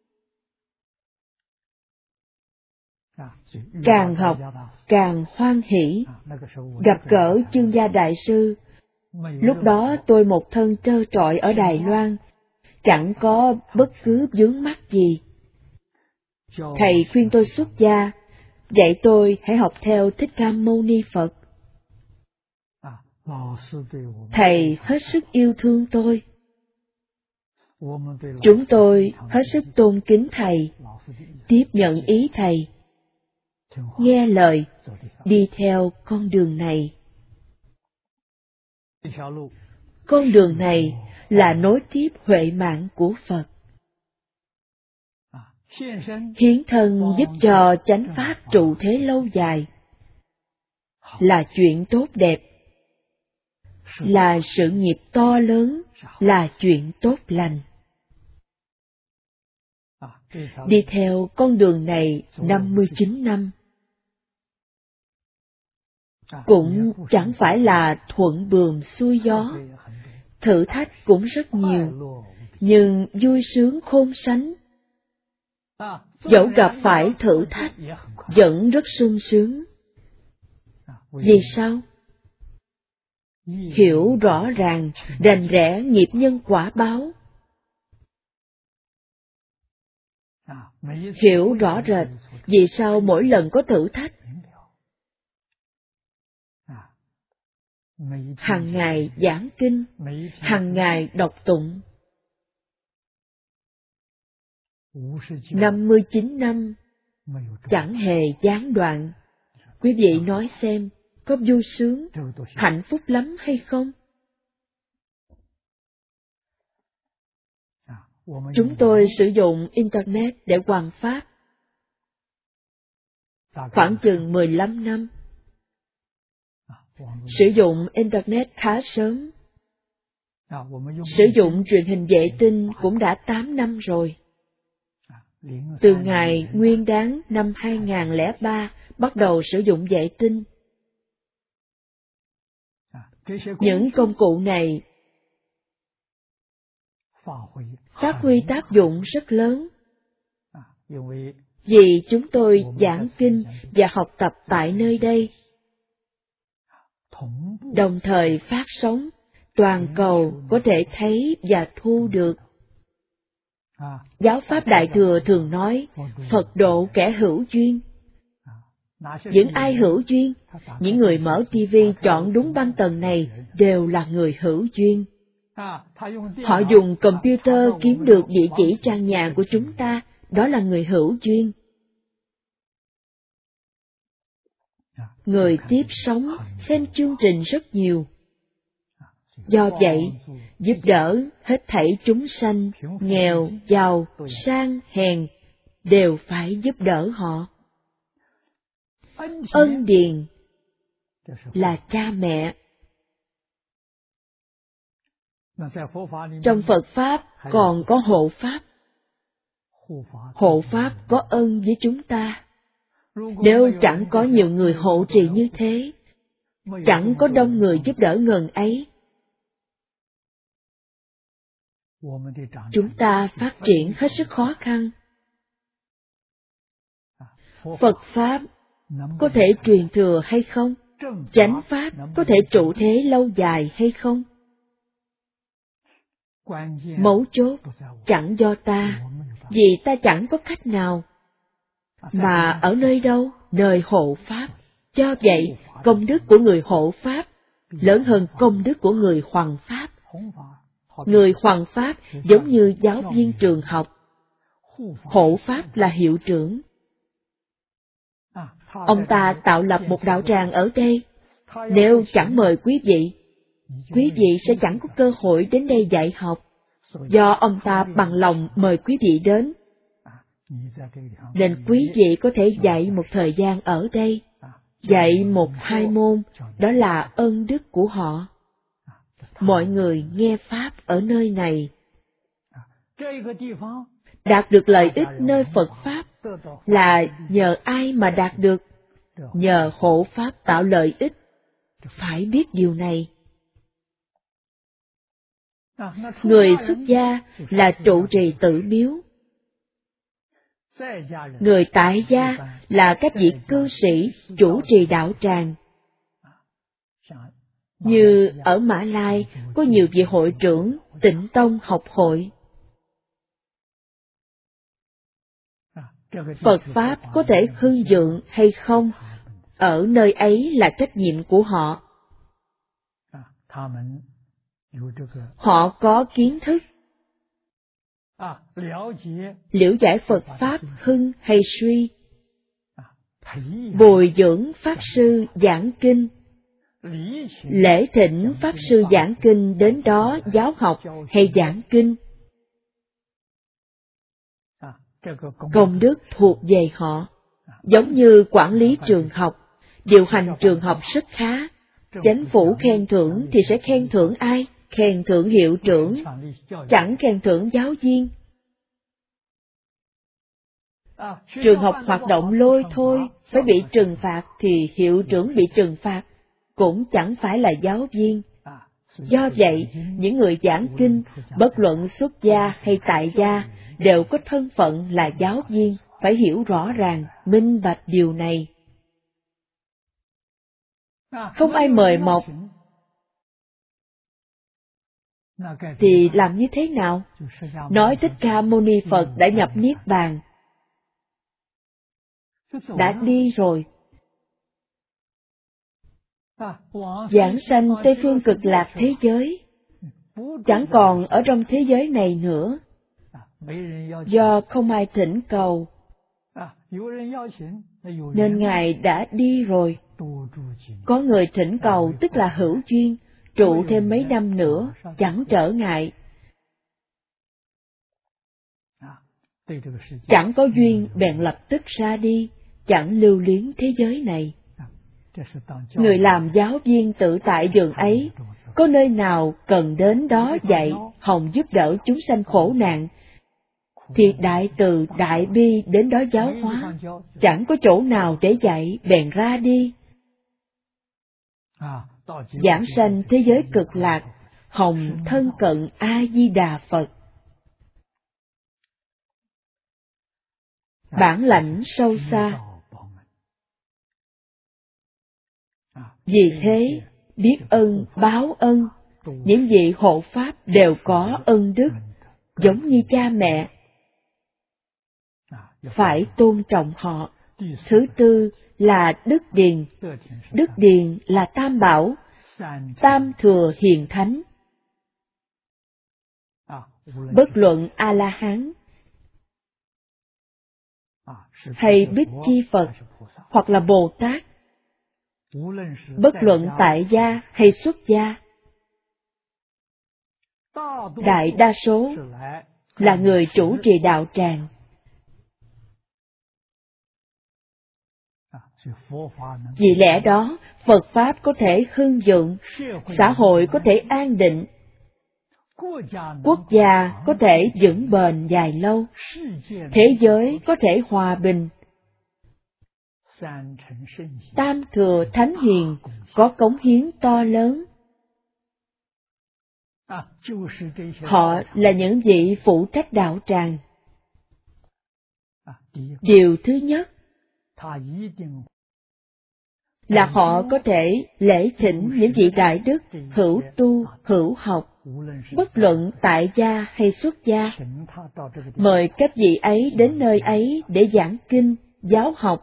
Càng học, càng hoan hỷ. Gặp gỡ Chương Gia Đại Sư. Lúc đó tôi một thân trơ trọi ở Đài Loan, chẳng có bất cứ vướng mắc gì. Thầy khuyên tôi xuất gia, dạy tôi hãy học theo Thích Ca Mâu Ni Phật. Thầy hết sức yêu thương tôi. Chúng tôi hết sức tôn kính thầy, tiếp nhận ý thầy, nghe lời, đi theo con đường này. Con đường này là nối tiếp huệ mạng của Phật. Hiến thân giúp cho chánh pháp trụ thế lâu dài là chuyện tốt đẹp, là sự nghiệp to lớn, là chuyện tốt lành. Đi theo con đường này năm mươi chín năm, cũng chẳng phải là thuận buồm xuôi gió, thử thách cũng rất nhiều, nhưng vui sướng khôn sánh. Dẫu gặp phải thử thách, vẫn rất sung sướng. Vì sao? Hiểu rõ ràng, rành rẽ nghiệp nhân quả báo. Hiểu rõ rệt, vì sao mỗi lần có thử thách, hàng ngày giảng kinh, hàng ngày đọc tụng. năm mươi chín năm, chẳng hề gián đoạn. Quý vị nói xem, có vui sướng, hạnh phúc lắm hay không? Chúng tôi sử dụng Internet để hoằng pháp. Khoảng chừng mười lăm năm. Sử dụng Internet khá sớm. Sử dụng truyền hình vệ tinh cũng đã tám năm rồi. Từ ngày Nguyên đán năm hai không không ba bắt đầu sử dụng vệ tinh. Những công cụ này phát huy tác dụng rất lớn. Vì chúng tôi giảng kinh và học tập tại nơi đây, đồng thời phát sóng, toàn cầu có thể thấy và thu được. Giáo pháp Đại Thừa thường nói, Phật độ kẻ hữu duyên. Những ai hữu duyên, những người mở ti vi chọn đúng băng tần này đều là người hữu duyên. Họ dùng computer kiếm được địa chỉ trang nhà của chúng ta, đó là người hữu duyên. Người tiếp sóng, xem chương trình rất nhiều. Do vậy, giúp đỡ hết thảy chúng sanh, nghèo, giàu, sang, hèn, đều phải giúp đỡ họ. Ân điền là cha mẹ. Trong Phật Pháp còn có hộ Pháp. Hộ Pháp có ân với chúng ta. Nếu chẳng có nhiều người hộ trì như thế, chẳng có đông người giúp đỡ ngần ấy, chúng ta phát triển hết sức khó khăn. Phật Pháp có thể truyền thừa hay không? Chánh pháp có thể trụ thế lâu dài hay không? Mấu chốt chẳng do ta, vì ta chẳng có cách nào. Mà ở nơi đâu? Nơi hộ pháp. Do vậy, công đức của người hộ pháp lớn hơn công đức của người hoằng pháp. Người hoằng pháp giống như giáo viên trường học, hộ pháp là hiệu trưởng. Ông ta tạo lập một đạo tràng ở đây. Nếu chẳng mời quý vị, quý vị sẽ chẳng có cơ hội đến đây dạy học. Do ông ta bằng lòng mời quý vị đến, nên quý vị có thể dạy một thời gian ở đây, dạy một hai môn, đó là ân đức của họ. Mọi người nghe pháp ở nơi này, đạt được lợi ích nơi Phật Pháp là nhờ ai mà đạt được? Nhờ hộ Pháp tạo lợi ích. Phải biết điều này. Người xuất gia là trụ trì tử miếu. Người tại gia là các vị cư sĩ chủ trì đạo tràng. Như ở Mã Lai có nhiều vị hội trưởng Tịnh Tông học hội. Phật Pháp có thể hưng vượng hay không, ở nơi ấy là trách nhiệm của họ. Họ có kiến thức, liễu giải Phật Pháp hưng hay suy, bồi dưỡng Pháp Sư giảng kinh, lễ thỉnh Pháp Sư giảng kinh đến đó giáo học hay giảng kinh. Công đức thuộc về họ, giống như quản lý trường học, điều hành trường học rất khá. Chánh phủ khen thưởng thì sẽ khen thưởng ai? Khen thưởng hiệu trưởng, chẳng khen thưởng giáo viên. Trường học hoạt động lôi thôi, phải bị trừng phạt thì hiệu trưởng bị trừng phạt, cũng chẳng phải là giáo viên. Do vậy, những người giảng kinh, bất luận xuất gia hay tại gia, đều có thân phận là giáo viên, phải hiểu rõ ràng, minh bạch điều này. Không ai mời mọc, thì làm như thế nào? Nói Thích Ca Mâu Ni Phật đã nhập Niết Bàn, đã đi rồi. Giảng sanh Tây Phương Cực Lạc thế giới, chẳng còn ở trong thế giới này nữa. Do không ai thỉnh cầu, nên Ngài đã đi rồi. Có người thỉnh cầu tức là hữu duyên, trụ thêm mấy năm nữa, chẳng trở ngại. Chẳng có duyên bèn lập tức ra đi, chẳng lưu luyến thế giới này. Người làm giáo viên tự tại vườn ấy, có nơi nào cần đến đó dạy, hòng giúp đỡ chúng sanh khổ nạn, thì đại từ đại bi đến đó giáo hóa. Chẳng có chỗ nào để dạy, bèn ra đi. Giảng sanh thế giới cực lạc, hồng thân cận A-di-đà Phật. Bản lãnh sâu xa. Vì thế, biết ân báo ân, những vị hộ pháp đều có ân đức, giống như cha mẹ. Phải tôn trọng họ. Thứ tư là đức điền. Đức điền là tam bảo, tam thừa hiền thánh. Bất luận A-la-hán hay Bích Chi Phật hoặc là Bồ Tát, bất luận tại gia hay xuất gia, đại đa số là người chủ trì đạo tràng. Vì lẽ đó, Phật Pháp có thể hưng vượng, xã hội có thể an định, quốc gia có thể vững bền dài lâu, thế giới có thể hòa bình. Tam thừa thánh hiền có cống hiến to lớn. Họ là những vị phụ trách đạo tràng. Điều thứ nhất, là họ có thể lễ thỉnh những vị đại đức hữu tu, hữu học, bất luận tại gia hay xuất gia, mời các vị ấy đến nơi ấy để giảng kinh, giáo học.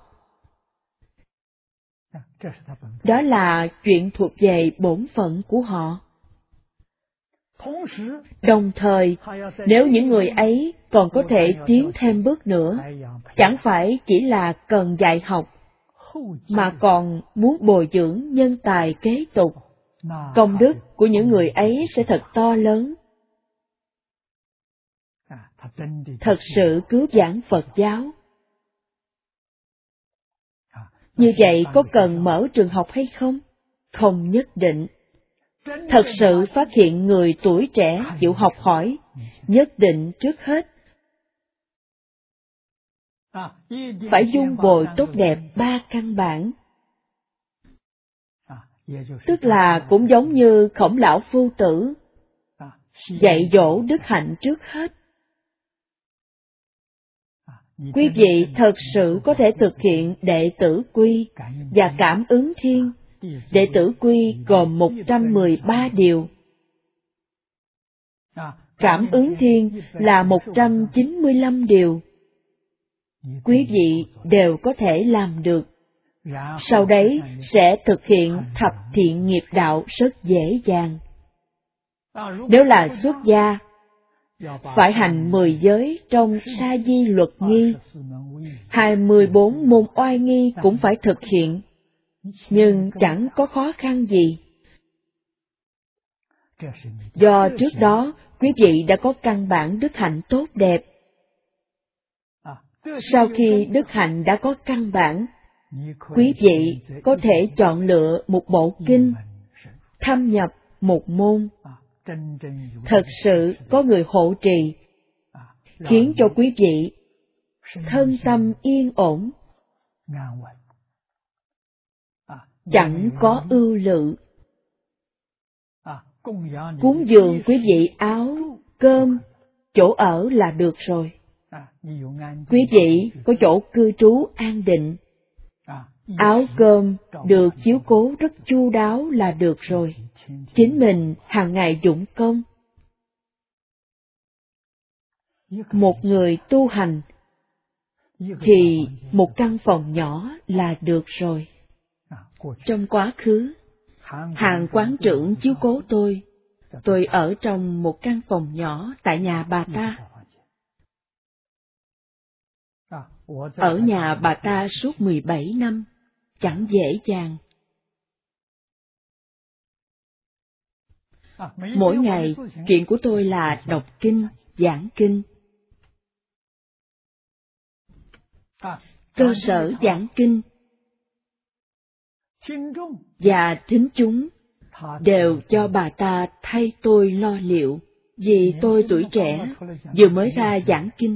Đó là chuyện thuộc về bổn phận của họ. Đồng thời, nếu những người ấy còn có thể tiến thêm bước nữa, chẳng phải chỉ là cần dạy học, mà còn muốn bồi dưỡng nhân tài kế tục, công đức của những người ấy sẽ thật to lớn. Thật sự cứu vãn Phật giáo. Như vậy có cần mở trường học hay không? Không nhất định. Thật sự phát hiện người tuổi trẻ chịu học hỏi, nhất định trước hết phải dung bồi tốt đẹp ba căn bản. Tức là cũng giống như Khổng Lão Phu Tử, dạy dỗ đức hạnh trước hết. Quý vị thật sự có thể thực hiện đệ tử quy và cảm ứng thiên. Đệ tử quy gồm một trăm mười ba điều. Cảm ứng thiên là một trăm chín mươi lăm điều. Quý vị đều có thể làm được. Sau đấy sẽ thực hiện thập thiện nghiệp đạo rất dễ dàng. Nếu là xuất gia, phải hành mười giới trong sa di luật nghi, hai mươi bốn môn oai nghi cũng phải thực hiện, nhưng chẳng có khó khăn gì. Do trước đó, quý vị đã có căn bản đức hạnh tốt đẹp. Sau khi đức hạnh đã có căn bản, quý vị có thể chọn lựa một bộ kinh, thâm nhập một môn. Thật sự có người hộ trì, khiến cho quý vị thân tâm yên ổn, chẳng có ưu lự. Cúng dường quý vị áo, cơm, chỗ ở là được rồi. Quý vị có chỗ cư trú an định, áo cơm được chiếu cố rất chu đáo là được rồi. Chính mình hàng ngày dụng công. Một người tu hành thì một căn phòng nhỏ là được rồi. Trong quá khứ, Hàng quán trưởng chiếu cố tôi. Tôi ở trong một căn phòng nhỏ tại nhà bà ta. Ở nhà bà ta suốt mười bảy năm, chẳng dễ dàng. Mỗi ngày, chuyện của tôi là đọc kinh, giảng kinh. Cơ sở giảng kinh và thính chúng đều cho bà ta thay tôi lo liệu, vì tôi tuổi trẻ, vừa mới ra giảng kinh.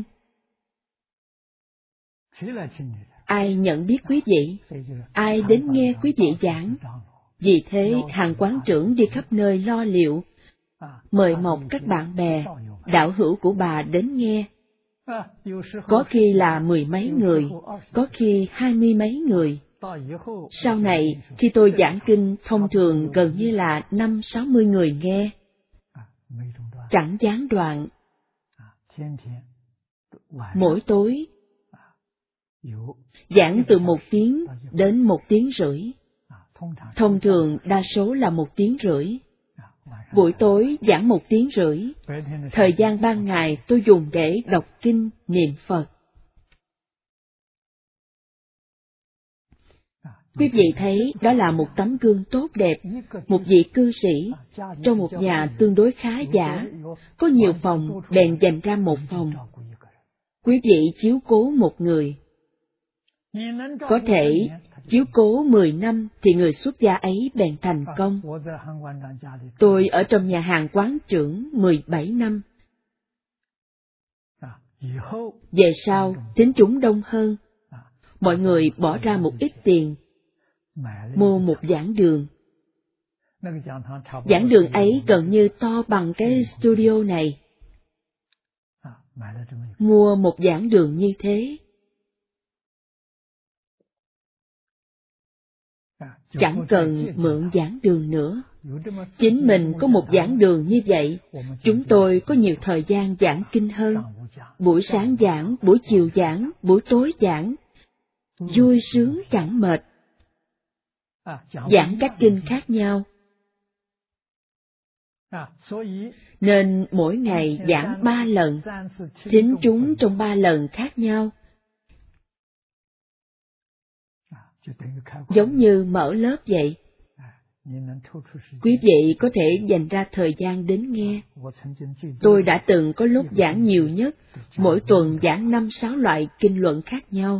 Ai nhận biết quý vị? Ai đến nghe quý vị giảng? Vì thế, Hàng quán trưởng đi khắp nơi lo liệu, mời mọc các bạn bè, đạo hữu của bà đến nghe. Có khi là mười mấy người, có khi hai mươi mấy người. Sau này, khi tôi giảng kinh, thông thường gần như là năm sáu mươi người nghe. Chẳng gián đoạn. Mỗi tối, giảng từ một tiếng đến một tiếng rưỡi. Thông thường đa số là một tiếng rưỡi. Buổi tối giảng một tiếng rưỡi. Thời gian ban ngày tôi dùng để đọc kinh, niệm Phật. Quý vị thấy đó là một tấm gương tốt đẹp, một vị cư sĩ, trong một nhà tương đối khá giả, có nhiều phòng, bèn dành ra một phòng. Quý vị chiếu cố một người. Có thể chiếu cố mười năm thì người xuất gia ấy bèn thành công. Tôi ở trong nhà Hàng quán trưởng mười bảy năm. Về sau, thính chúng đông hơn. Mọi người bỏ ra một ít tiền, mua một giảng đường. Giảng đường ấy gần như to bằng cái studio này. Mua một giảng đường như thế. chẳng cần mượn giảng đường nữa. Chính mình có một giảng đường như vậy, chúng tôi có nhiều thời gian giảng kinh hơn. Buổi sáng giảng, buổi chiều giảng, buổi tối giảng, vui sướng chẳng mệt. Giảng các kinh khác nhau, nên mỗi ngày giảng ba lần, thính chúng trong ba lần khác nhau. Giống như mở lớp vậy. Quý vị có thể dành ra thời gian đến nghe. Tôi đã từng có lúc giảng nhiều nhất, mỗi tuần giảng năm sáu loại kinh luận khác nhau.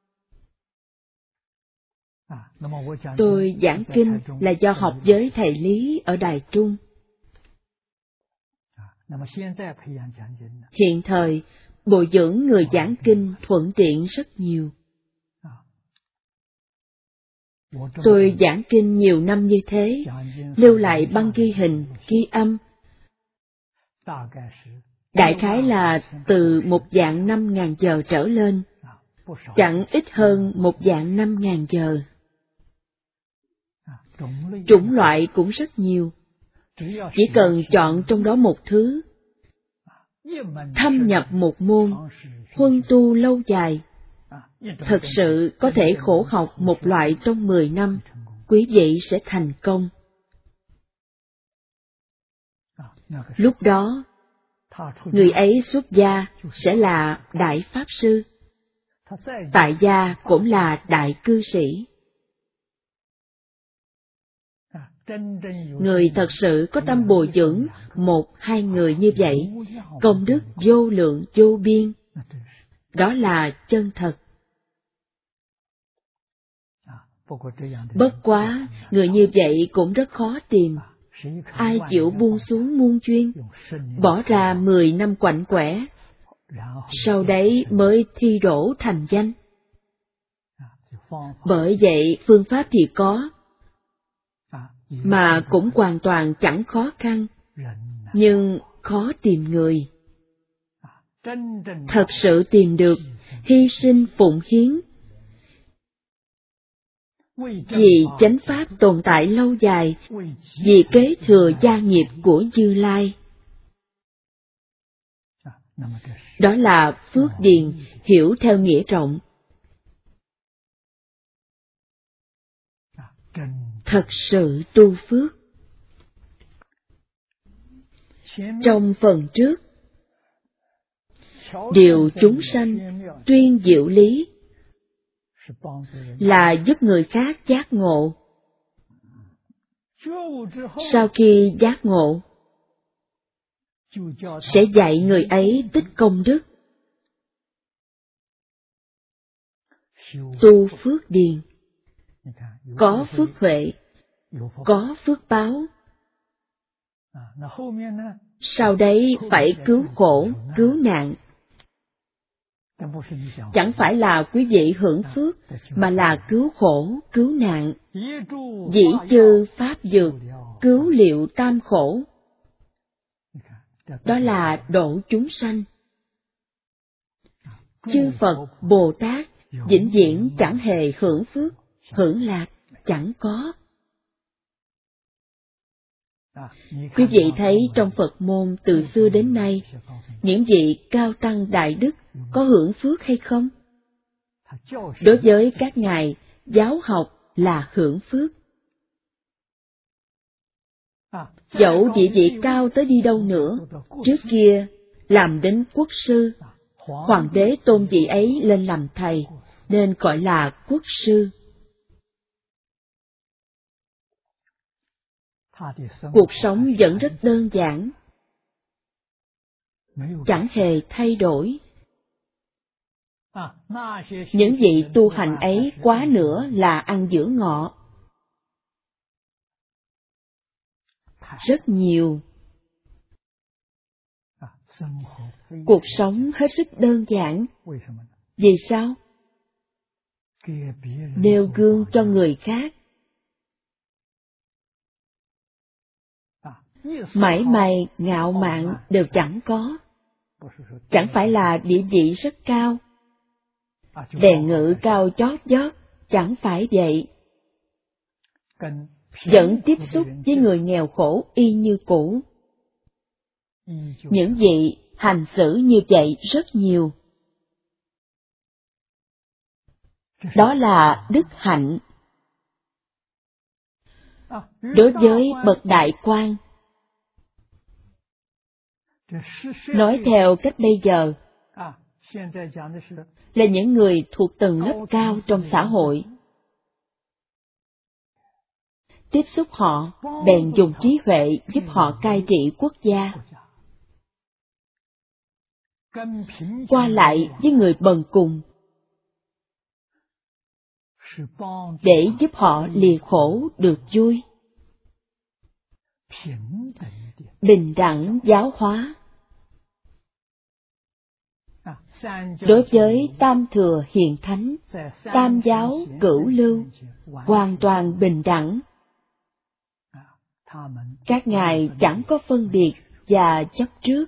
Tôi giảng kinh là do học với thầy Lý ở Đài Trung. Hiện thời, bồi dưỡng người giảng kinh thuận tiện rất nhiều. Tôi giảng kinh nhiều năm như thế, lưu lại băng ghi hình, ghi âm. Đại khái là từ một dạng năm ngàn giờ trở lên, chẳng ít hơn một dạng năm ngàn giờ. Chủng loại cũng rất nhiều, chỉ cần chọn trong đó một thứ, thâm nhập một môn, huân tu lâu dài, thật sự có thể khổ học một loại trong mười năm, quý vị sẽ thành công. Lúc đó, người ấy xuất gia sẽ là Đại Pháp Sư, tại gia cũng là Đại Cư Sĩ. Người thật sự có tâm bồi dưỡng một, hai người như vậy, công đức vô lượng vô biên. Đó là chân thật. Bất quá, người như vậy cũng rất khó tìm. Ai chịu buông xuống muôn chuyên, bỏ ra mười năm quạnh quẻ, sau đấy mới thi đỗ thành danh. Bởi vậy, phương pháp thì có, mà cũng hoàn toàn chẳng khó khăn, nhưng khó tìm người. Thật sự tìm được, hy sinh phụng hiến, vì chánh pháp tồn tại lâu dài, vì kế thừa gia nghiệp của Như Lai. Đó là phước điền, hiểu theo nghĩa rộng. Thật sự tu phước. Trong phần trước, điều chúng sanh tuyên diệu lý là giúp người khác giác ngộ. Sau khi giác ngộ, sẽ dạy người ấy tích công đức, tu phước điền, có phước huệ, có phước báo. Sau đấy phải cứu khổ, cứu nạn. Chẳng phải là quý vị hưởng phước, mà là cứu khổ, cứu nạn. Dĩ chư pháp dược, cứu liệu tam khổ. Đó là độ chúng sanh. Chư Phật, Bồ Tát, vĩnh viễn chẳng hề hưởng phước, hưởng lạc, chẳng có. Quý vị thấy trong Phật môn từ xưa đến nay, những vị cao tăng đại đức có hưởng phước hay không? Đối với các ngài, giáo học là hưởng phước. Dẫu địa vị cao tới đi đâu nữa, trước kia làm đến quốc sư, hoàng đế tôn vị ấy lên làm thầy, nên gọi là quốc sư. Cuộc sống vẫn rất đơn giản, chẳng hề thay đổi. Những vị tu hành ấy quá nữa là ăn giữa ngọ. Rất nhiều. Cuộc sống hết sức đơn giản. Vì sao? Nêu gương cho người khác. Mãi may ngạo mạn đều chẳng có. Chẳng phải là địa vị rất cao, đề ngự cao chót vót, chẳng phải vậy. vẫn tiếp xúc với người nghèo khổ y như cũ. Những vị hành xử như vậy rất nhiều. Đó là đức hạnh. Đối với bậc đại quan, nói theo cách bây giờ, là những người thuộc tầng lớp cao trong xã hội. Tiếp xúc họ, bèn dùng trí huệ giúp họ cai trị quốc gia. Qua lại với người bần cùng, để giúp họ lìa khổ được vui. Bình đẳng giáo hóa. Đối với tam thừa hiền thánh, tam giáo cửu lưu, hoàn toàn bình đẳng. Các ngài chẳng có phân biệt và chấp trước.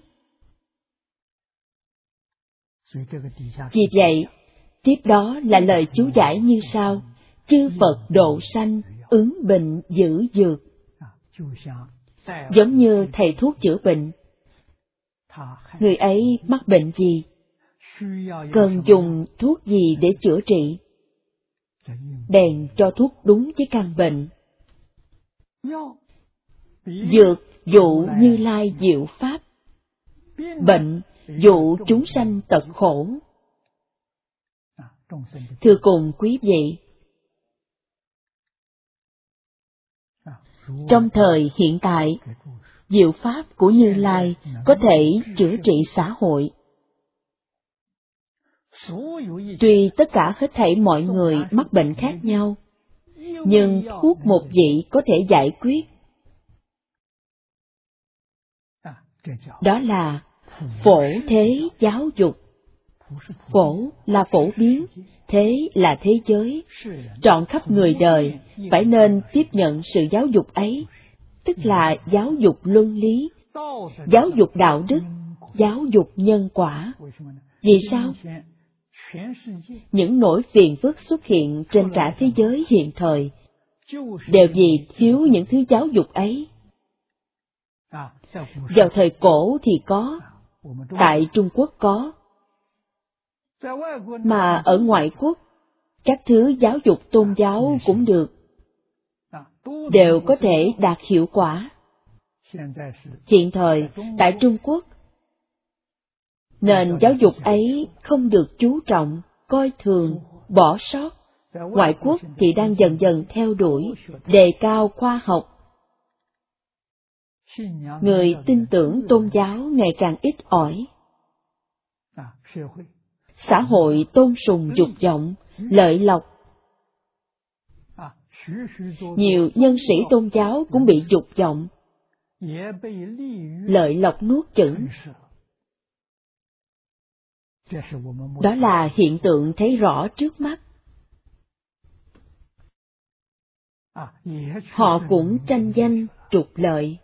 Vì vậy, tiếp đó là lời chú giải như sau: chư Phật độ sanh, ứng bệnh giữ dược. Giống như thầy thuốc chữa bệnh. Người ấy mắc bệnh gì? Cần dùng thuốc gì để chữa trị? Bèn cho thuốc đúng với căn bệnh. Dược dụ Như Lai diệu pháp, bệnh dụ chúng sanh tật khổ. Thưa cùng quý vị, trong thời hiện tại, diệu pháp của Như Lai có thể chữa trị xã hội. Tuy tất cả hết thảy mọi người mắc bệnh khác nhau, nhưng thuốc một vị có thể giải quyết. Đó là phổ thế giáo dục. Phổ là phổ biến, thế là thế giới. Trọn khắp người đời phải nên tiếp nhận sự giáo dục ấy, tức là giáo dục luân lý, giáo dục đạo đức, giáo dục nhân quả. Vì sao? Những nỗi phiền phức xuất hiện trên cả thế giới hiện thời đều vì thiếu những thứ giáo dục ấy. Vào thời cổ thì có, tại Trung Quốc có, mà ở ngoại quốc, các thứ giáo dục tôn giáo cũng được, đều có thể đạt hiệu quả. Hiện thời, tại Trung Quốc, nền giáo dục ấy không được chú trọng, coi thường, bỏ sót. Ngoại quốc thì đang dần dần theo đuổi, đề cao khoa học. Người tin tưởng tôn giáo ngày càng ít ỏi. Xã hội tôn sùng dục vọng, lợi lộc. Nhiều nhân sĩ tôn giáo cũng bị dục vọng, lợi lộc nuốt chửng. Đó là hiện tượng thấy rõ trước mắt. Họ cũng tranh danh, trục lợi.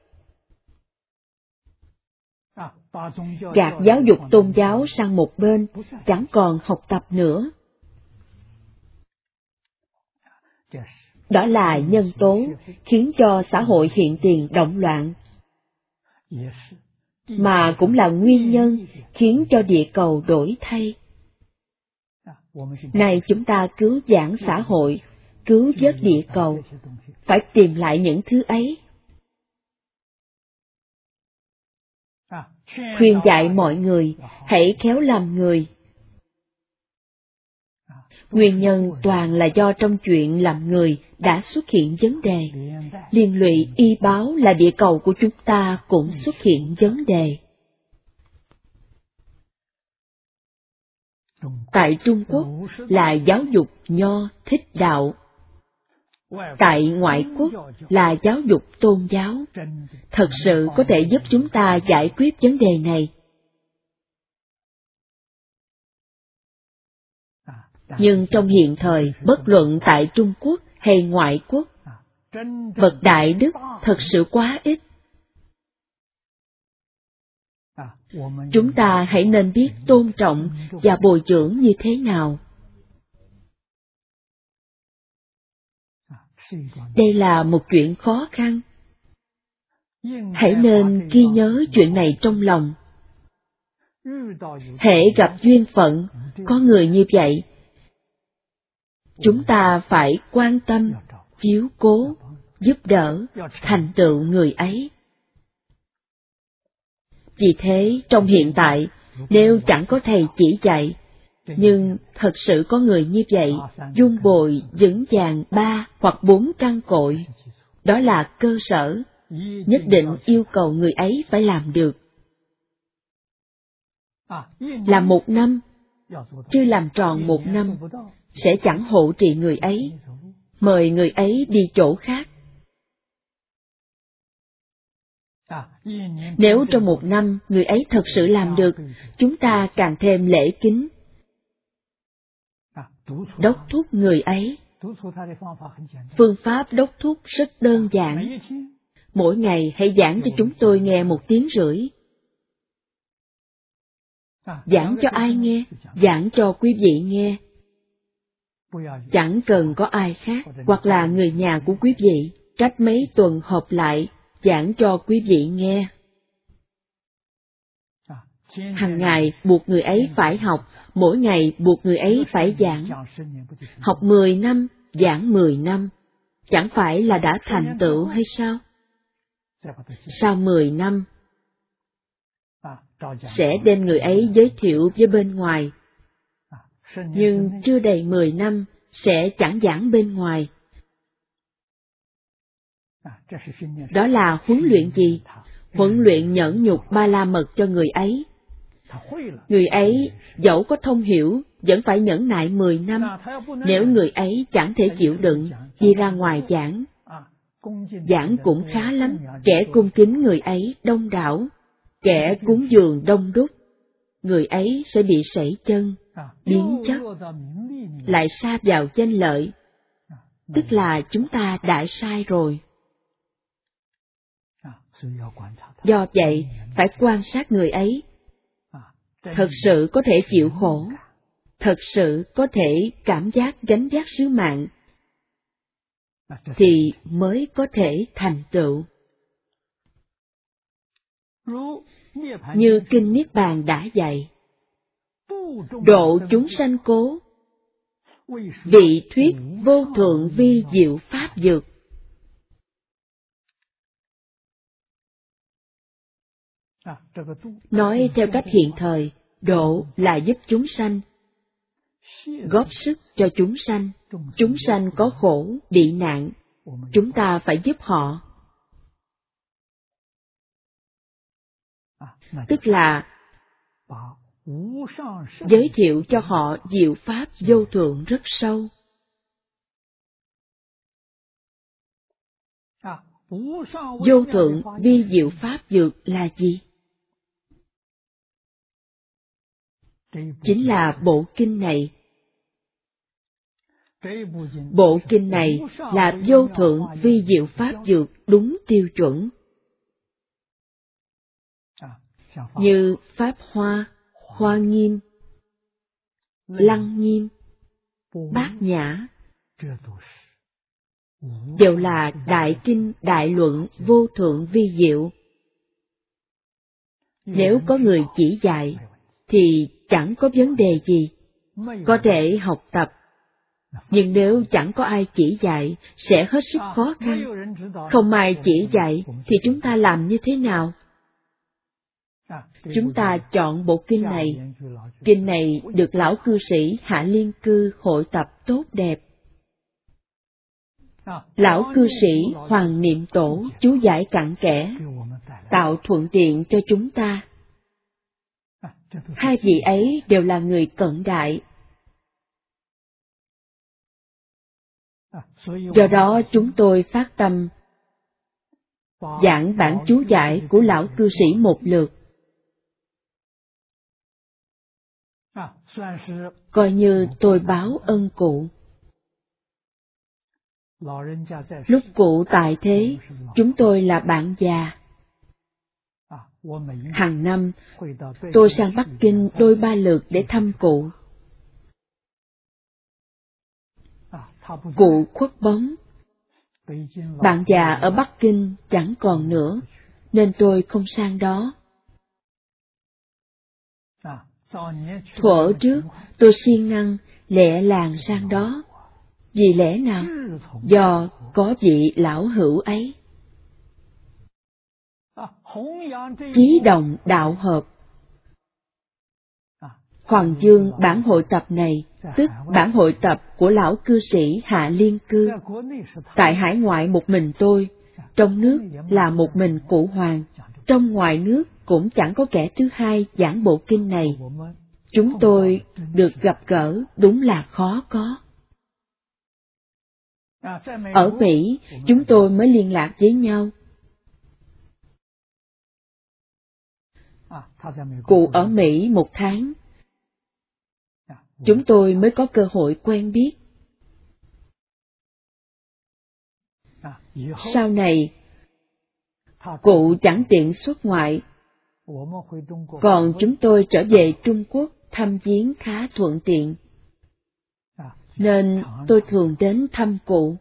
Gạt giáo dục tôn giáo sang một bên, chẳng còn học tập nữa. Đó là nhân tố khiến cho xã hội hiện tiền động loạn, mà cũng là nguyên nhân khiến cho địa cầu đổi thay. Này chúng ta cứu vãn xã hội, cứu vớt địa cầu, phải tìm lại những thứ ấy. Khuyên dạy mọi người, hãy khéo làm người. Nguyên nhân toàn là do trong chuyện làm người đã xuất hiện vấn đề. Liên lụy y báo là địa cầu của chúng ta cũng xuất hiện vấn đề. Tại Trung Quốc là giáo dục nho thích đạo. Tại ngoại quốc là giáo dục tôn giáo. Thật sự có thể giúp chúng ta giải quyết vấn đề này. Nhưng trong hiện thời, bất luận tại Trung Quốc hay ngoại quốc, bậc đại đức thật sự quá ít. Chúng ta hãy nên biết tôn trọng và bồi dưỡng như thế nào. Đây là một chuyện khó khăn. Hãy nên ghi nhớ chuyện này trong lòng. Hễ gặp duyên phận, có người như vậy, chúng ta phải quan tâm, chiếu cố, giúp đỡ, thành tựu người ấy. Vì thế, trong hiện tại, nếu chẳng có thầy chỉ dạy, nhưng thật sự có người như vậy, dung bồi vững vàng ba hoặc bốn căn cội, đó là cơ sở, nhất định yêu cầu người ấy phải làm được. Làm một năm, chưa làm tròn một năm, sẽ chẳng hộ trì người ấy, mời người ấy đi chỗ khác. Nếu trong một năm người ấy thật sự làm được, chúng ta càng thêm lễ kính, đốc thúc người ấy. Phương pháp đốc thúc rất đơn giản. Mỗi ngày hãy giảng cho chúng tôi nghe một tiếng rưỡi. Giảng cho ai nghe? Giảng cho quý vị nghe. Chẳng cần có ai khác, hoặc là người nhà của quý vị, cách mấy tuần họp lại, giảng cho quý vị nghe. Hằng ngày buộc người ấy phải học, mỗi ngày buộc người ấy phải giảng. Học mười năm, giảng mười năm, chẳng phải là đã thành tựu hay sao? Sau mười năm, sẽ đem người ấy giới thiệu với bên ngoài. Nhưng chưa đầy mười năm, sẽ chẳng giảng bên ngoài. Đó là huấn luyện gì? Huấn luyện nhẫn nhục ba la mật cho người ấy. Người ấy dẫu có thông hiểu, vẫn phải nhẫn nại mười năm. Nếu người ấy chẳng thể chịu đựng, đi ra ngoài giảng. Giảng cũng khá lắm, kẻ cung kính người ấy đông đảo, kẻ cúng dường đông đúc. Người ấy sẽ bị sẩy chân, biến chất, lại sa vào danh lợi. Tức là chúng ta đã sai rồi. Do vậy, phải quan sát người ấy. Thật sự có thể chịu khổ, thật sự có thể cảm giác gánh vác sứ mạng, thì mới có thể thành tựu. Như Kinh Niết Bàn đã dạy, độ chúng sanh cố, vị thuyết vô thượng vi diệu pháp dược. Nói theo cách hiện thời, độ là giúp chúng sanh, góp sức cho chúng sanh. Chúng sanh có khổ, bị nạn, chúng ta phải giúp họ. Tức là giới thiệu cho họ diệu pháp vô thượng rất sâu. Vô thượng vi diệu pháp dược là gì? Chính là bộ kinh này. Bộ kinh này là vô thượng vi diệu pháp dược đúng tiêu chuẩn. Như Pháp Hoa, Hoa Nghiêm, Lăng Nghiêm, Bát Nhã, đều là đại kinh đại luận vô thượng vi diệu. Nếu có người chỉ dạy, thì chẳng có vấn đề gì, có thể học tập. Nhưng nếu chẳng có ai chỉ dạy, sẽ hết sức khó khăn. Không ai chỉ dạy, thì chúng ta làm như thế nào? Chúng ta chọn bộ kinh này. Kinh này được lão cư sĩ Hạ Liên Cư hội tập tốt đẹp. Lão cư sĩ Hoàng Niệm Tổ chú giải cặn kẽ, tạo thuận tiện cho chúng ta. Hai vị ấy đều là người cận đại. Do đó chúng tôi phát tâm giảng bản chú giải của lão cư sĩ một lượt, coi như tôi báo ân cụ. Lúc cụ tại thế, chúng tôi là bạn già. Hàng năm, tôi sang Bắc Kinh đôi ba lượt để thăm cụ. Cụ khuất bóng, Bạn già ở Bắc Kinh chẳng còn nữa, nên tôi không sang đó. Thuở trước, tôi siêng năng, lẹ làng sang đó. Vì lẽ nào? Do có vị lão hữu ấy. Chí đồng đạo hợp. Hoàng Dương bản hội tập này, tức bản hội tập của lão cư sĩ Hạ Liên Cư. Tại hải ngoại một mình tôi, trong nước là một mình Cụ Hoàng, trong ngoài nước cũng chẳng có kẻ thứ hai giảng bộ kinh này. Chúng tôi được gặp gỡ đúng là khó có. Ở Mỹ, chúng tôi mới liên lạc với nhau. Cụ ở Mỹ một tháng, chúng tôi mới có cơ hội quen biết. Sau này, cụ chẳng tiện xuất ngoại, còn chúng tôi trở về Trung Quốc thăm viếng khá thuận tiện, nên tôi thường đến thăm cụ.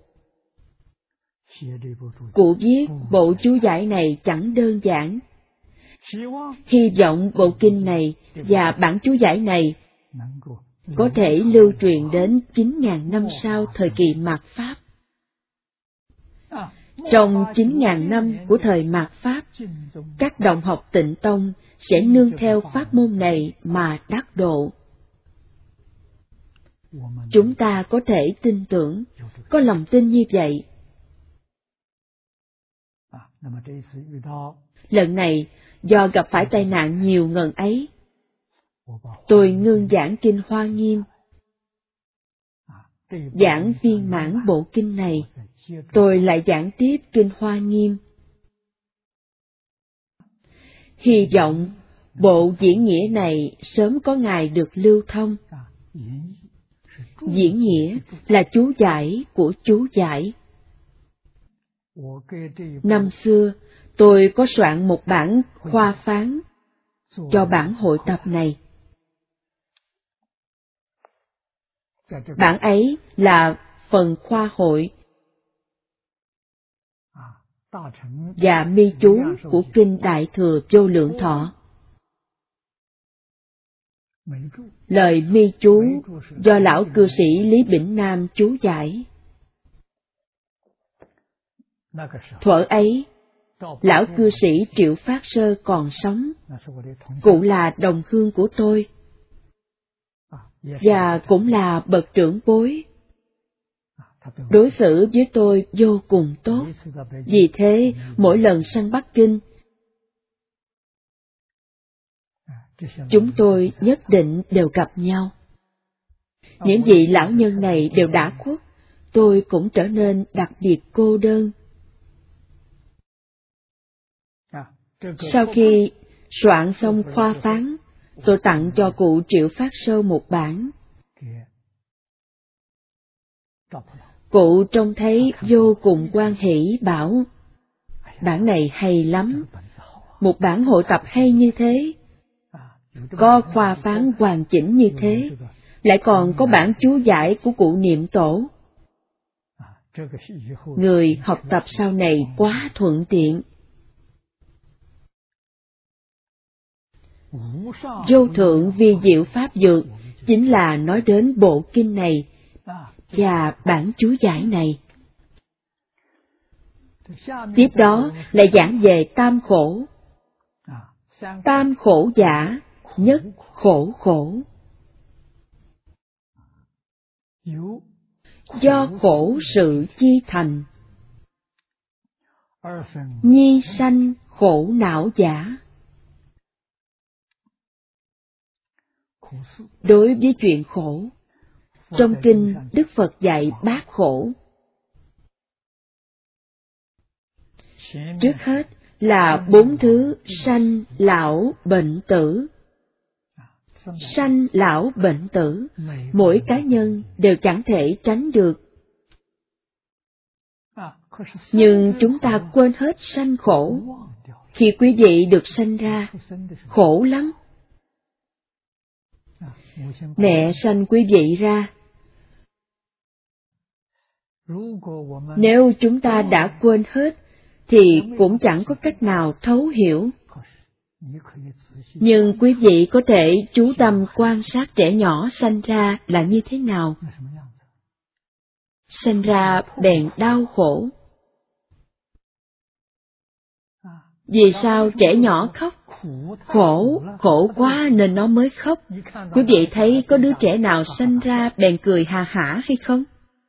Cụ viết bộ chú giải này chẳng đơn giản. Hy vọng bộ kinh này và bản chú giải này có thể lưu truyền đến chín nghìn năm sau thời kỳ mạt Pháp. Trong chín nghìn năm của thời mạt Pháp, các đồng học Tịnh Tông sẽ nương theo pháp môn này mà đắc độ. Chúng ta có thể tin tưởng, có lòng tin như vậy. Lần này, do gặp phải tai nạn nhiều ngần ấy, tôi ngưng giảng kinh Hoa Nghiêm. Giảng viên mãn bộ kinh này, tôi lại giảng tiếp kinh Hoa Nghiêm. Hy vọng bộ diễn nghĩa này sớm có ngày được lưu thông. Diễn nghĩa là chú giải của chú giải. Năm xưa, tôi có soạn một bản khoa phán cho bản hội tập này. Bản ấy là phần khoa hội và mi chú của kinh Đại Thừa Vô Lượng Thọ. Lời mi chú do lão cư sĩ Lý Bỉnh Nam chú giải. Thuở ấy, lão cư sĩ Triệu Phát Sơ còn sống, cụ là đồng hương của tôi, và cũng là bậc trưởng bối. Đối xử với tôi vô cùng tốt, vì thế mỗi lần sang Bắc Kinh, chúng tôi nhất định đều gặp nhau. Những vị lão nhân này đều đã khuất, tôi cũng trở nên đặc biệt cô đơn. Sau khi soạn xong khoa phán, tôi tặng cho cụ Triệu Phát Sơ một bản. Cụ trông thấy vô cùng hoan hỷ bảo, bản này hay lắm, một bản hội tập hay như thế, có khoa phán hoàn chỉnh như thế, lại còn có bản chú giải của cụ Niệm Tổ. Người học tập sau này quá thuận tiện. Vô thượng vi diệu pháp dược chính là nói đến bộ kinh này và bản chú giải này. Tiếp đó là giảng về tam khổ. Tam khổ giả, nhất khổ khổ. Do khổ sự chi thành, nhi sanh khổ não giả. Đối với chuyện khổ, trong kinh Đức Phật dạy bát khổ. Trước hết là bốn thứ sanh, lão, bệnh, tử. Sanh, lão, bệnh, tử, mỗi cá nhân đều chẳng thể tránh được. Nhưng chúng ta quên hết sanh khổ. Khi quý vị được sanh ra, khổ lắm. Mẹ sanh quý vị ra, Nếu chúng ta đã quên hết, thì cũng chẳng có cách nào thấu hiểu. Nhưng quý vị có thể chú tâm quan sát trẻ nhỏ sanh ra là như thế nào. Sanh ra bèn đau khổ. Vì sao trẻ nhỏ khóc? Khổ, khổ quá nên nó mới khóc. Quý vị thấy có đứa trẻ nào sanh ra bèn cười hà hả hay không?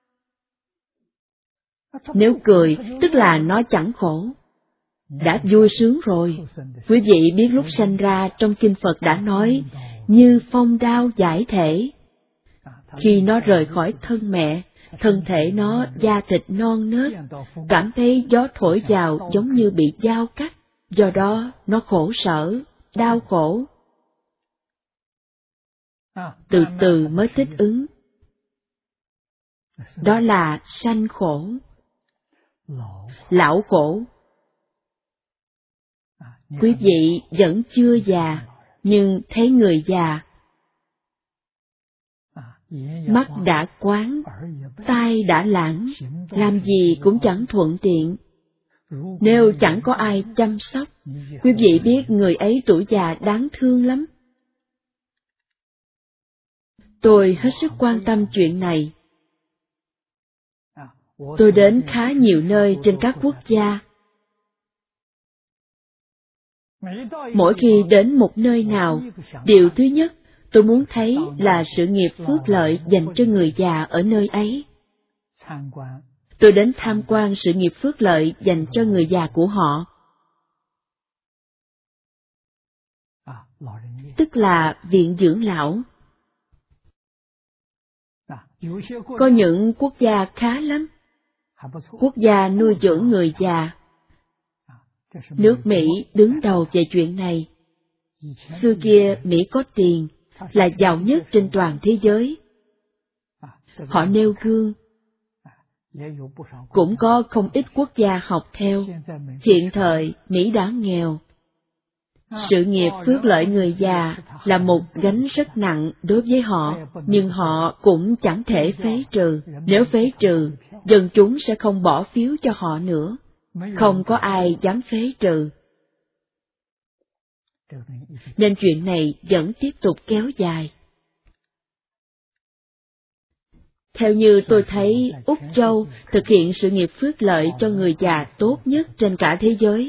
Nếu cười, tức là nó chẳng khổ. Đã vui sướng rồi. Quý vị biết lúc sanh ra trong kinh Phật đã nói, như phong đao giải thể. Khi nó rời khỏi thân mẹ, thân thể nó da thịt non nớt, cảm thấy gió thổi vào giống như bị dao cắt, do đó nó khổ sở, đau khổ. Từ từ mới thích ứng. Đó là sanh khổ. Lão khổ. Quý vị vẫn chưa già, nhưng thấy người già. Mắt đã quáng, tai đã lãng, làm gì cũng chẳng thuận tiện. Nếu chẳng có ai chăm sóc, quý vị biết người ấy tuổi già đáng thương lắm. Tôi hết sức quan tâm chuyện này. Tôi đến khá nhiều nơi trên các quốc gia. Mỗi khi đến một nơi nào, điều thứ nhất tôi muốn thấy là sự nghiệp phước lợi dành cho người già ở nơi ấy. Tôi đến tham quan sự nghiệp phước lợi dành cho người già của họ. Tức là viện dưỡng lão. Có những quốc gia khá lắm. Quốc gia nuôi dưỡng người già. Nước Mỹ đứng đầu về chuyện này. Xưa kia Mỹ có tiền, là giàu nhất trên toàn thế giới. Họ nêu gương. Cũng có không ít quốc gia học theo. Hiện thời Mỹ đã nghèo. Sự nghiệp phước lợi người già là một gánh rất nặng đối với họ, nhưng họ cũng chẳng thể phế trừ. Nếu phế trừ, dân chúng sẽ không bỏ phiếu cho họ nữa. Không có ai dám phế trừ. Nên chuyện này vẫn tiếp tục kéo dài. Theo như tôi thấy, Úc Châu thực hiện sự nghiệp phước lợi cho người già tốt nhất trên cả thế giới.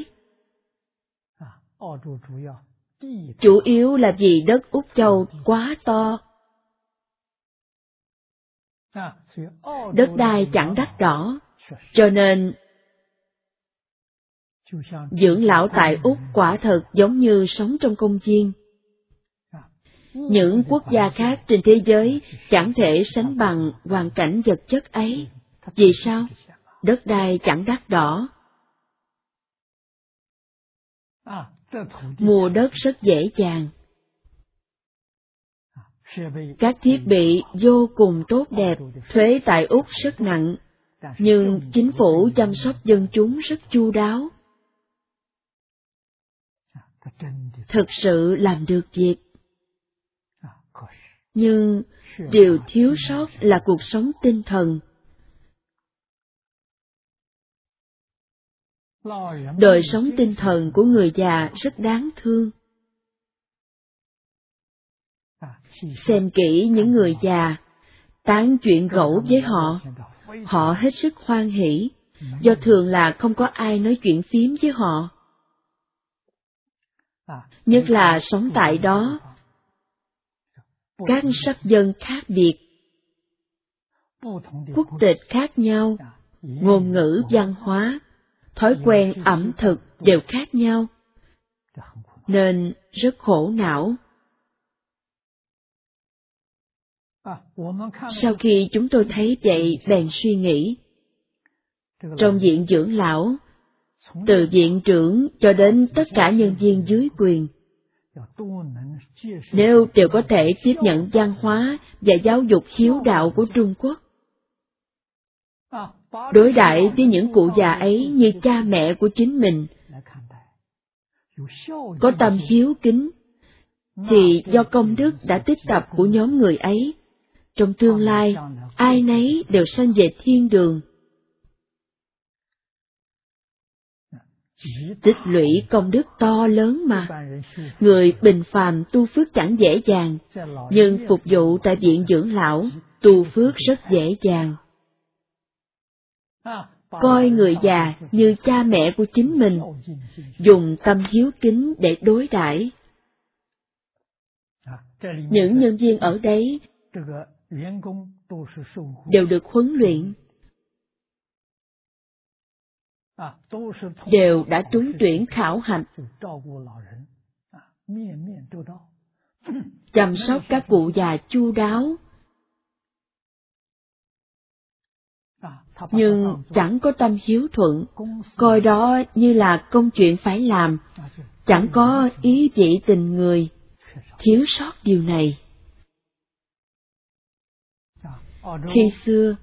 Chủ yếu là vì đất Úc Châu quá to. Đất đai chẳng đắt đỏ, cho nên dưỡng lão tại Úc quả thật giống như sống trong công viên. Những quốc gia khác trên thế giới chẳng thể sánh bằng hoàn cảnh vật chất ấy. Vì sao? Đất đai chẳng đắt đỏ. Mua đất rất dễ dàng. Các thiết bị vô cùng tốt đẹp, thuế tại Úc rất nặng, nhưng chính phủ chăm sóc dân chúng rất chu đáo. Thực sự làm được việc. Nhưng điều thiếu sót là cuộc sống tinh thần. Đời sống tinh thần của người già rất đáng thương. Xem kỹ những người già, tán chuyện gẫu với họ, họ hết sức hoan hỉ, do thường là không có ai nói chuyện phiếm với họ. Nhất là sống tại đó, các sắc dân khác biệt, quốc tịch khác nhau, ngôn ngữ văn hóa, thói quen ẩm thực đều khác nhau, nên rất khổ não. Sau khi chúng tôi thấy vậy, bèn suy nghĩ. Trong viện dưỡng lão, từ viện trưởng cho đến tất cả nhân viên dưới quyền, nếu đều có thể tiếp nhận văn hóa và giáo dục hiếu đạo của Trung Quốc, đối đãi với những cụ già ấy như cha mẹ của chính mình, có tâm hiếu kính, thì do công đức đã tích tập của nhóm người ấy, trong tương lai, ai nấy đều sanh về thiên đường, tích lũy công đức to lớn mà. Người bình phàm tu phước chẳng dễ dàng, nhưng phục vụ tại viện dưỡng lão, tu phước rất dễ dàng. Coi người già như cha mẹ của chính mình, dùng tâm hiếu kính để đối đãi. Những nhân viên ở đấy đều được huấn luyện, đều đã trúng tuyển khảo hạch, chăm sóc các cụ già chu đáo, nhưng chẳng có tâm hiếu thuận, coi đó như là công chuyện phải làm, chẳng có ý vị tình người, thiếu sót điều này. Khi xưa,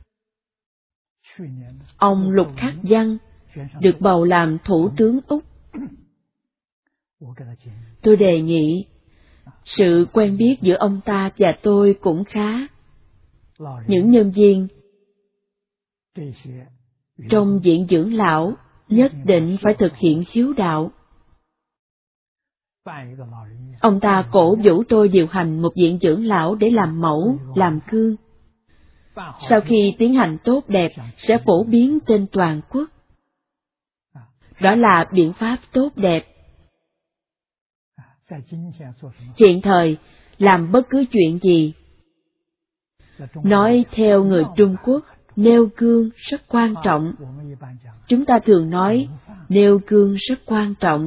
ông Lục Khắc Văn được bầu làm Thủ tướng Úc. Tôi đề nghị, sự quen biết giữa ông ta và tôi cũng khá. Những nhân viên trong viện dưỡng lão nhất định phải thực hiện hiếu đạo. Ông ta cổ vũ tôi điều hành một viện dưỡng lão để làm mẫu, làm gương. Sau khi tiến hành tốt đẹp, sẽ phổ biến trên toàn quốc. Đó là biện pháp tốt đẹp. Hiện thời, làm bất cứ chuyện gì, nói theo người Trung Quốc, nêu gương rất quan trọng. Chúng ta thường nói, nêu gương rất quan trọng.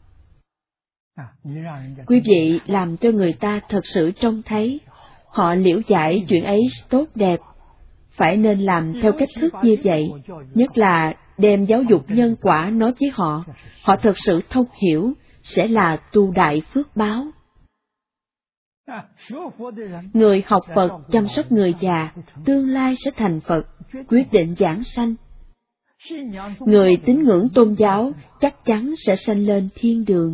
Quý vị làm cho người ta thật sự trông thấy, họ liễu giải chuyện ấy tốt đẹp. Phải nên làm theo cách thức như vậy, nhất là đem giáo dục nhân quả nói với họ, họ thật sự thông hiểu, sẽ là tu đại phước báo. Người học Phật chăm sóc người già, tương lai sẽ thành Phật, quyết định giảng sanh. Người tín ngưỡng tôn giáo chắc chắn sẽ sanh lên thiên đường.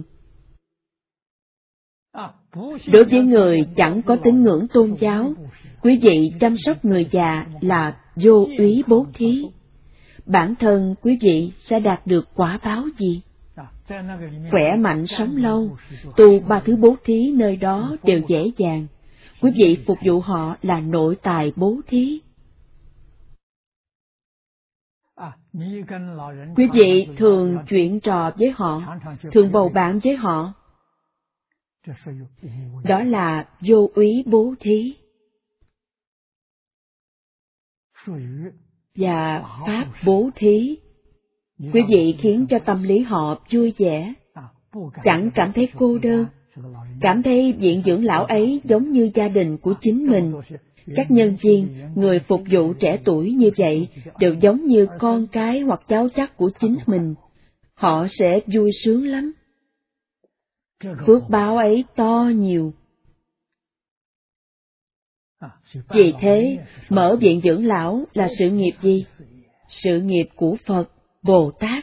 Đối với người chẳng có tín ngưỡng tôn giáo, quý vị chăm sóc người già là vô úy bố thí. Bản thân quý vị sẽ đạt được quả báo gì? Khỏe mạnh sống lâu, tu ba thứ bố thí nơi đó đều dễ dàng. Quý vị phục vụ họ là nội tài bố thí. Quý vị thường chuyện trò với họ, thường bầu bạn với họ. Đó là vô úy bố thí. Và pháp bố thí. Quý vị khiến cho tâm lý họ vui vẻ, chẳng cảm thấy cô đơn, cảm thấy viện dưỡng lão ấy giống như gia đình của chính mình. Các nhân viên, người phục vụ trẻ tuổi như vậy đều giống như con cái hoặc cháu chắt của chính mình. Họ sẽ vui sướng lắm. Phước báo ấy to nhiều. Vì thế, mở viện dưỡng lão là sự nghiệp gì? Sự nghiệp của Phật, Bồ Tát.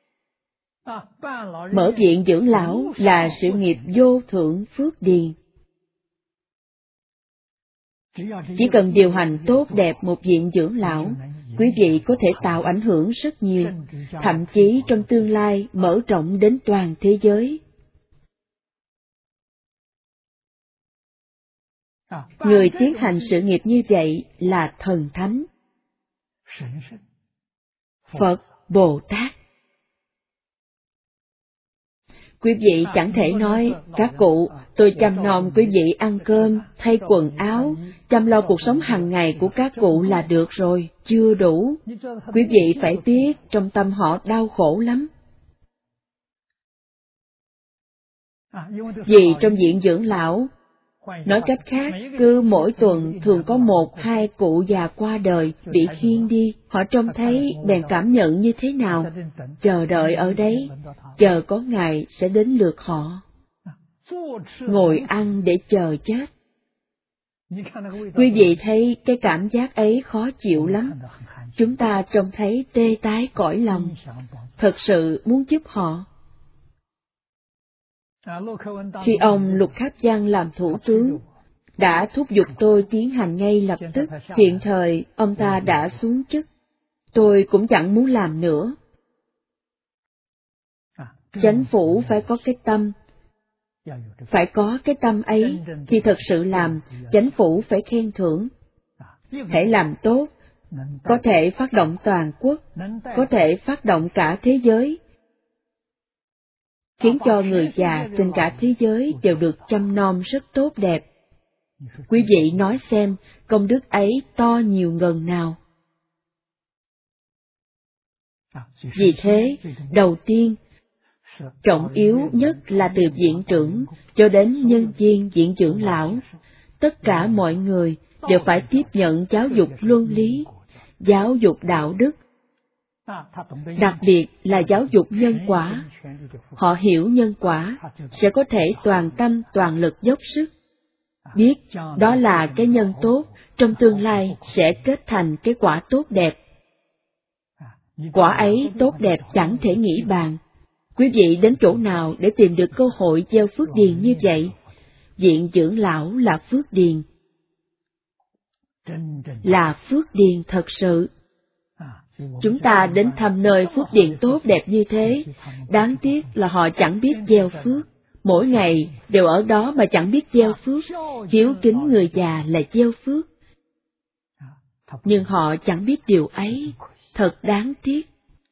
Mở viện dưỡng lão là sự nghiệp vô thượng phước điền. Chỉ cần điều hành tốt đẹp một viện dưỡng lão, quý vị có thể tạo ảnh hưởng rất nhiều, thậm chí trong tương lai mở rộng đến toàn thế giới. Người tiến hành sự nghiệp như vậy là thần thánh, Phật, Bồ Tát. Quý vị chẳng thể nói, các cụ, tôi chăm nom quý vị ăn cơm, thay quần áo, chăm lo cuộc sống hàng ngày của các cụ là được rồi, chưa đủ. Quý vị phải biết trong tâm họ đau khổ lắm. Vì trong viện dưỡng lão, nói cách khác, cứ mỗi tuần thường có một hai cụ già qua đời, bị khiêng đi, họ trông thấy bèn cảm nhận như thế nào? Chờ đợi ở đấy, chờ có ngày sẽ đến lượt họ. Ngồi ăn để chờ chết. Quý vị thấy cái cảm giác ấy khó chịu lắm. Chúng ta trông thấy tê tái cõi lòng, thật sự muốn giúp họ. Khi ông Lục Khắc Văn làm thủ tướng, đã thúc giục tôi tiến hành ngay lập tức. Hiện thời, ông ta đã xuống chức. Tôi cũng chẳng muốn làm nữa. Chánh phủ phải có cái tâm, phải có cái tâm ấy, khi thật sự làm, chánh phủ phải khen thưởng. Thể làm tốt, có thể phát động toàn quốc, có thể phát động cả thế giới, khiến cho người già trên cả thế giới đều được chăm nom rất tốt đẹp. Quý vị nói xem, công đức ấy to nhiều ngần nào. Vì thế, đầu tiên, trọng yếu nhất là từ viện trưởng cho đến nhân viên viện trưởng lão, tất cả mọi người đều phải tiếp nhận giáo dục luân lý, giáo dục đạo đức, đặc biệt là giáo dục nhân quả. Họ hiểu nhân quả, sẽ có thể toàn tâm toàn lực dốc sức, biết đó là cái nhân tốt, trong tương lai sẽ kết thành cái quả tốt đẹp. Quả ấy tốt đẹp chẳng thể nghĩ bàn. Quý vị đến chỗ nào để tìm được cơ hội gieo phước điền như vậy? Viện dưỡng lão là phước điền, là phước điền thật sự. Chúng ta đến thăm nơi phước điền tốt đẹp như thế, đáng tiếc là họ chẳng biết gieo phước. Mỗi ngày đều ở đó mà chẳng biết gieo phước, hiếu kính người già là gieo phước. Nhưng họ chẳng biết điều ấy, thật đáng tiếc.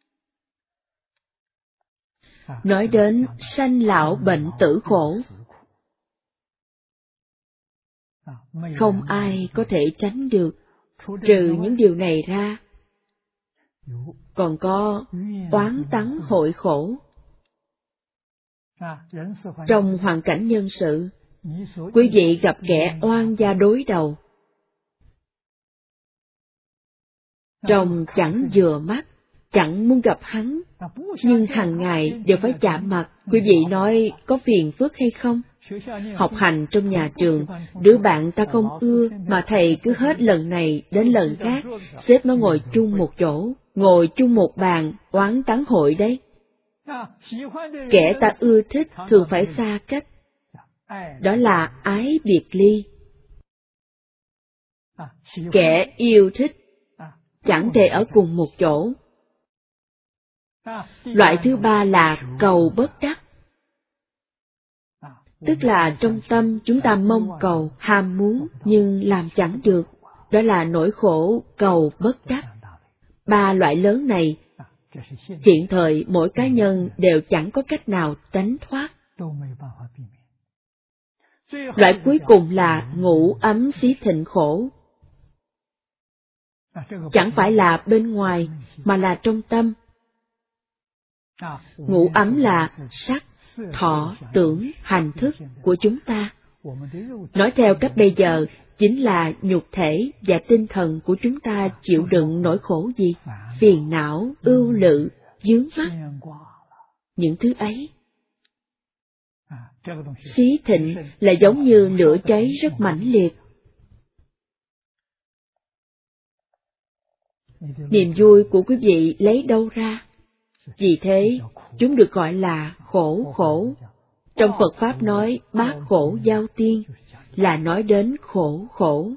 Nói đến sanh lão bệnh tử khổ, không ai có thể tránh được. Trừ những điều này ra, còn có oán tắng hội khổ. Trong hoàn cảnh nhân sự, quý vị gặp kẻ oan gia đối đầu, trông chẳng vừa mắt, chẳng muốn gặp hắn, nhưng hàng ngày đều phải chạm mặt. Quý vị nói có phiền phức hay không? Học hành trong nhà trường, đứa bạn ta không ưa, mà thầy cứ hết lần này đến lần khác, xếp nó ngồi chung một chỗ, ngồi chung một bàn, oán tắng hội đấy. Kẻ ta ưa thích thường phải xa cách, đó là ái biệt ly. Kẻ yêu thích chẳng thể ở cùng một chỗ. Loại thứ ba là cầu bất đắc, tức là trong tâm chúng ta mong cầu, ham muốn nhưng làm chẳng được, đó là nỗi khổ cầu bất đắc. Ba loại lớn này, hiện thời mỗi cá nhân đều chẳng có cách nào tránh thoát. Loại cuối cùng là ngủ ấm xí thịnh khổ. Chẳng phải là bên ngoài, mà là trong tâm. Ngũ ấm là sắc, thọ, tưởng, hành thức của chúng ta. Nói theo cách bây giờ, chính là nhục thể và tinh thần của chúng ta chịu đựng nỗi khổ gì? Phiền não, ưu lự, vướng mắc. Những thứ ấy. Xí thịnh là giống như lửa cháy rất mãnh liệt. Niềm vui của quý vị lấy đâu ra? Vì thế, chúng được gọi là khổ khổ. Trong Phật Pháp nói bát khổ giao tiên, là nói đến khổ khổ.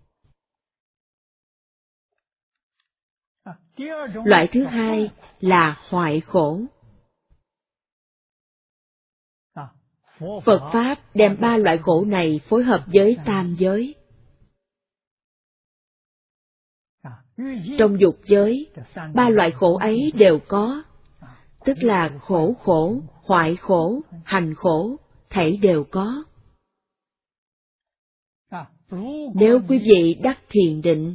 Loại thứ hai là hoại khổ. Phật Pháp đem ba loại khổ này phối hợp với tam giới. Trong dục giới, ba loại khổ ấy đều có, tức là khổ khổ, hoại khổ, hành khổ, thảy đều có. Nếu quý vị đắc thiền định,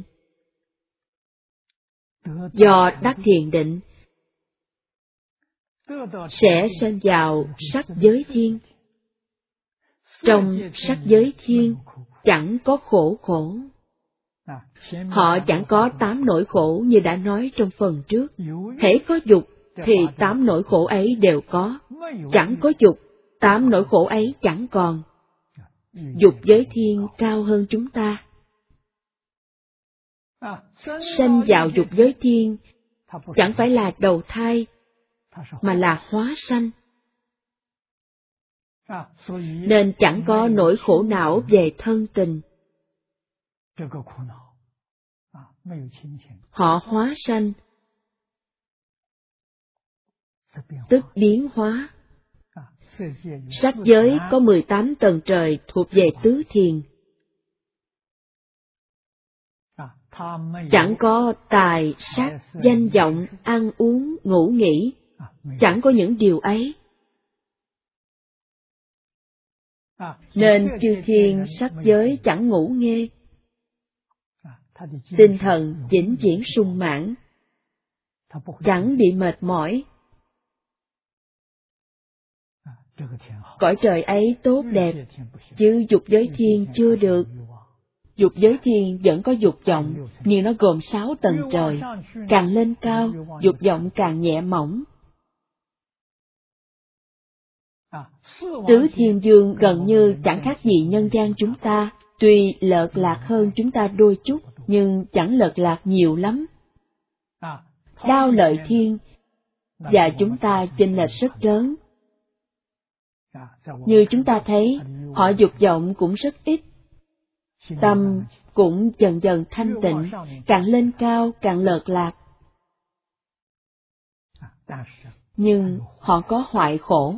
do đắc thiền định, sẽ sanh vào sắc giới thiên. Trong sắc giới thiên, chẳng có khổ khổ. Họ chẳng có tám nỗi khổ như đã nói trong phần trước. Hễ có dục, thì tám nỗi khổ ấy đều có. Chẳng có dục, tám nỗi khổ ấy chẳng còn. Dục giới thiên cao hơn chúng ta. Sanh vào dục giới thiên, chẳng phải là đầu thai, mà là hóa sanh. Nên chẳng có nỗi khổ não về thân tình. Họ hóa sanh, tức biến hóa. Sắc giới có mười tám tầng trời thuộc về tứ thiền. Chẳng có tài, sắc, danh vọng, ăn uống, ngủ nghỉ, chẳng có những điều ấy. Nên chư thiên sắc giới chẳng ngủ nghê, tinh thần vĩnh viễn sung mãn, chẳng bị mệt mỏi. Cõi trời ấy tốt đẹp, chứ dục giới thiên chưa được. Dục giới thiên vẫn có dục vọng, nhưng nó gồm sáu tầng trời. Càng lên cao, dục vọng càng nhẹ mỏng. Tứ thiên dương gần như chẳng khác gì nhân gian chúng ta, tuy lợt lạc hơn chúng ta đôi chút, nhưng chẳng lợt lạc nhiều lắm. Đao lợi thiên và chúng ta chênh lệch rất lớn. Như chúng ta thấy, họ dục vọng cũng rất ít, tâm cũng dần dần thanh tịnh, càng lên cao càng lợt lạc. Nhưng họ có hoại khổ.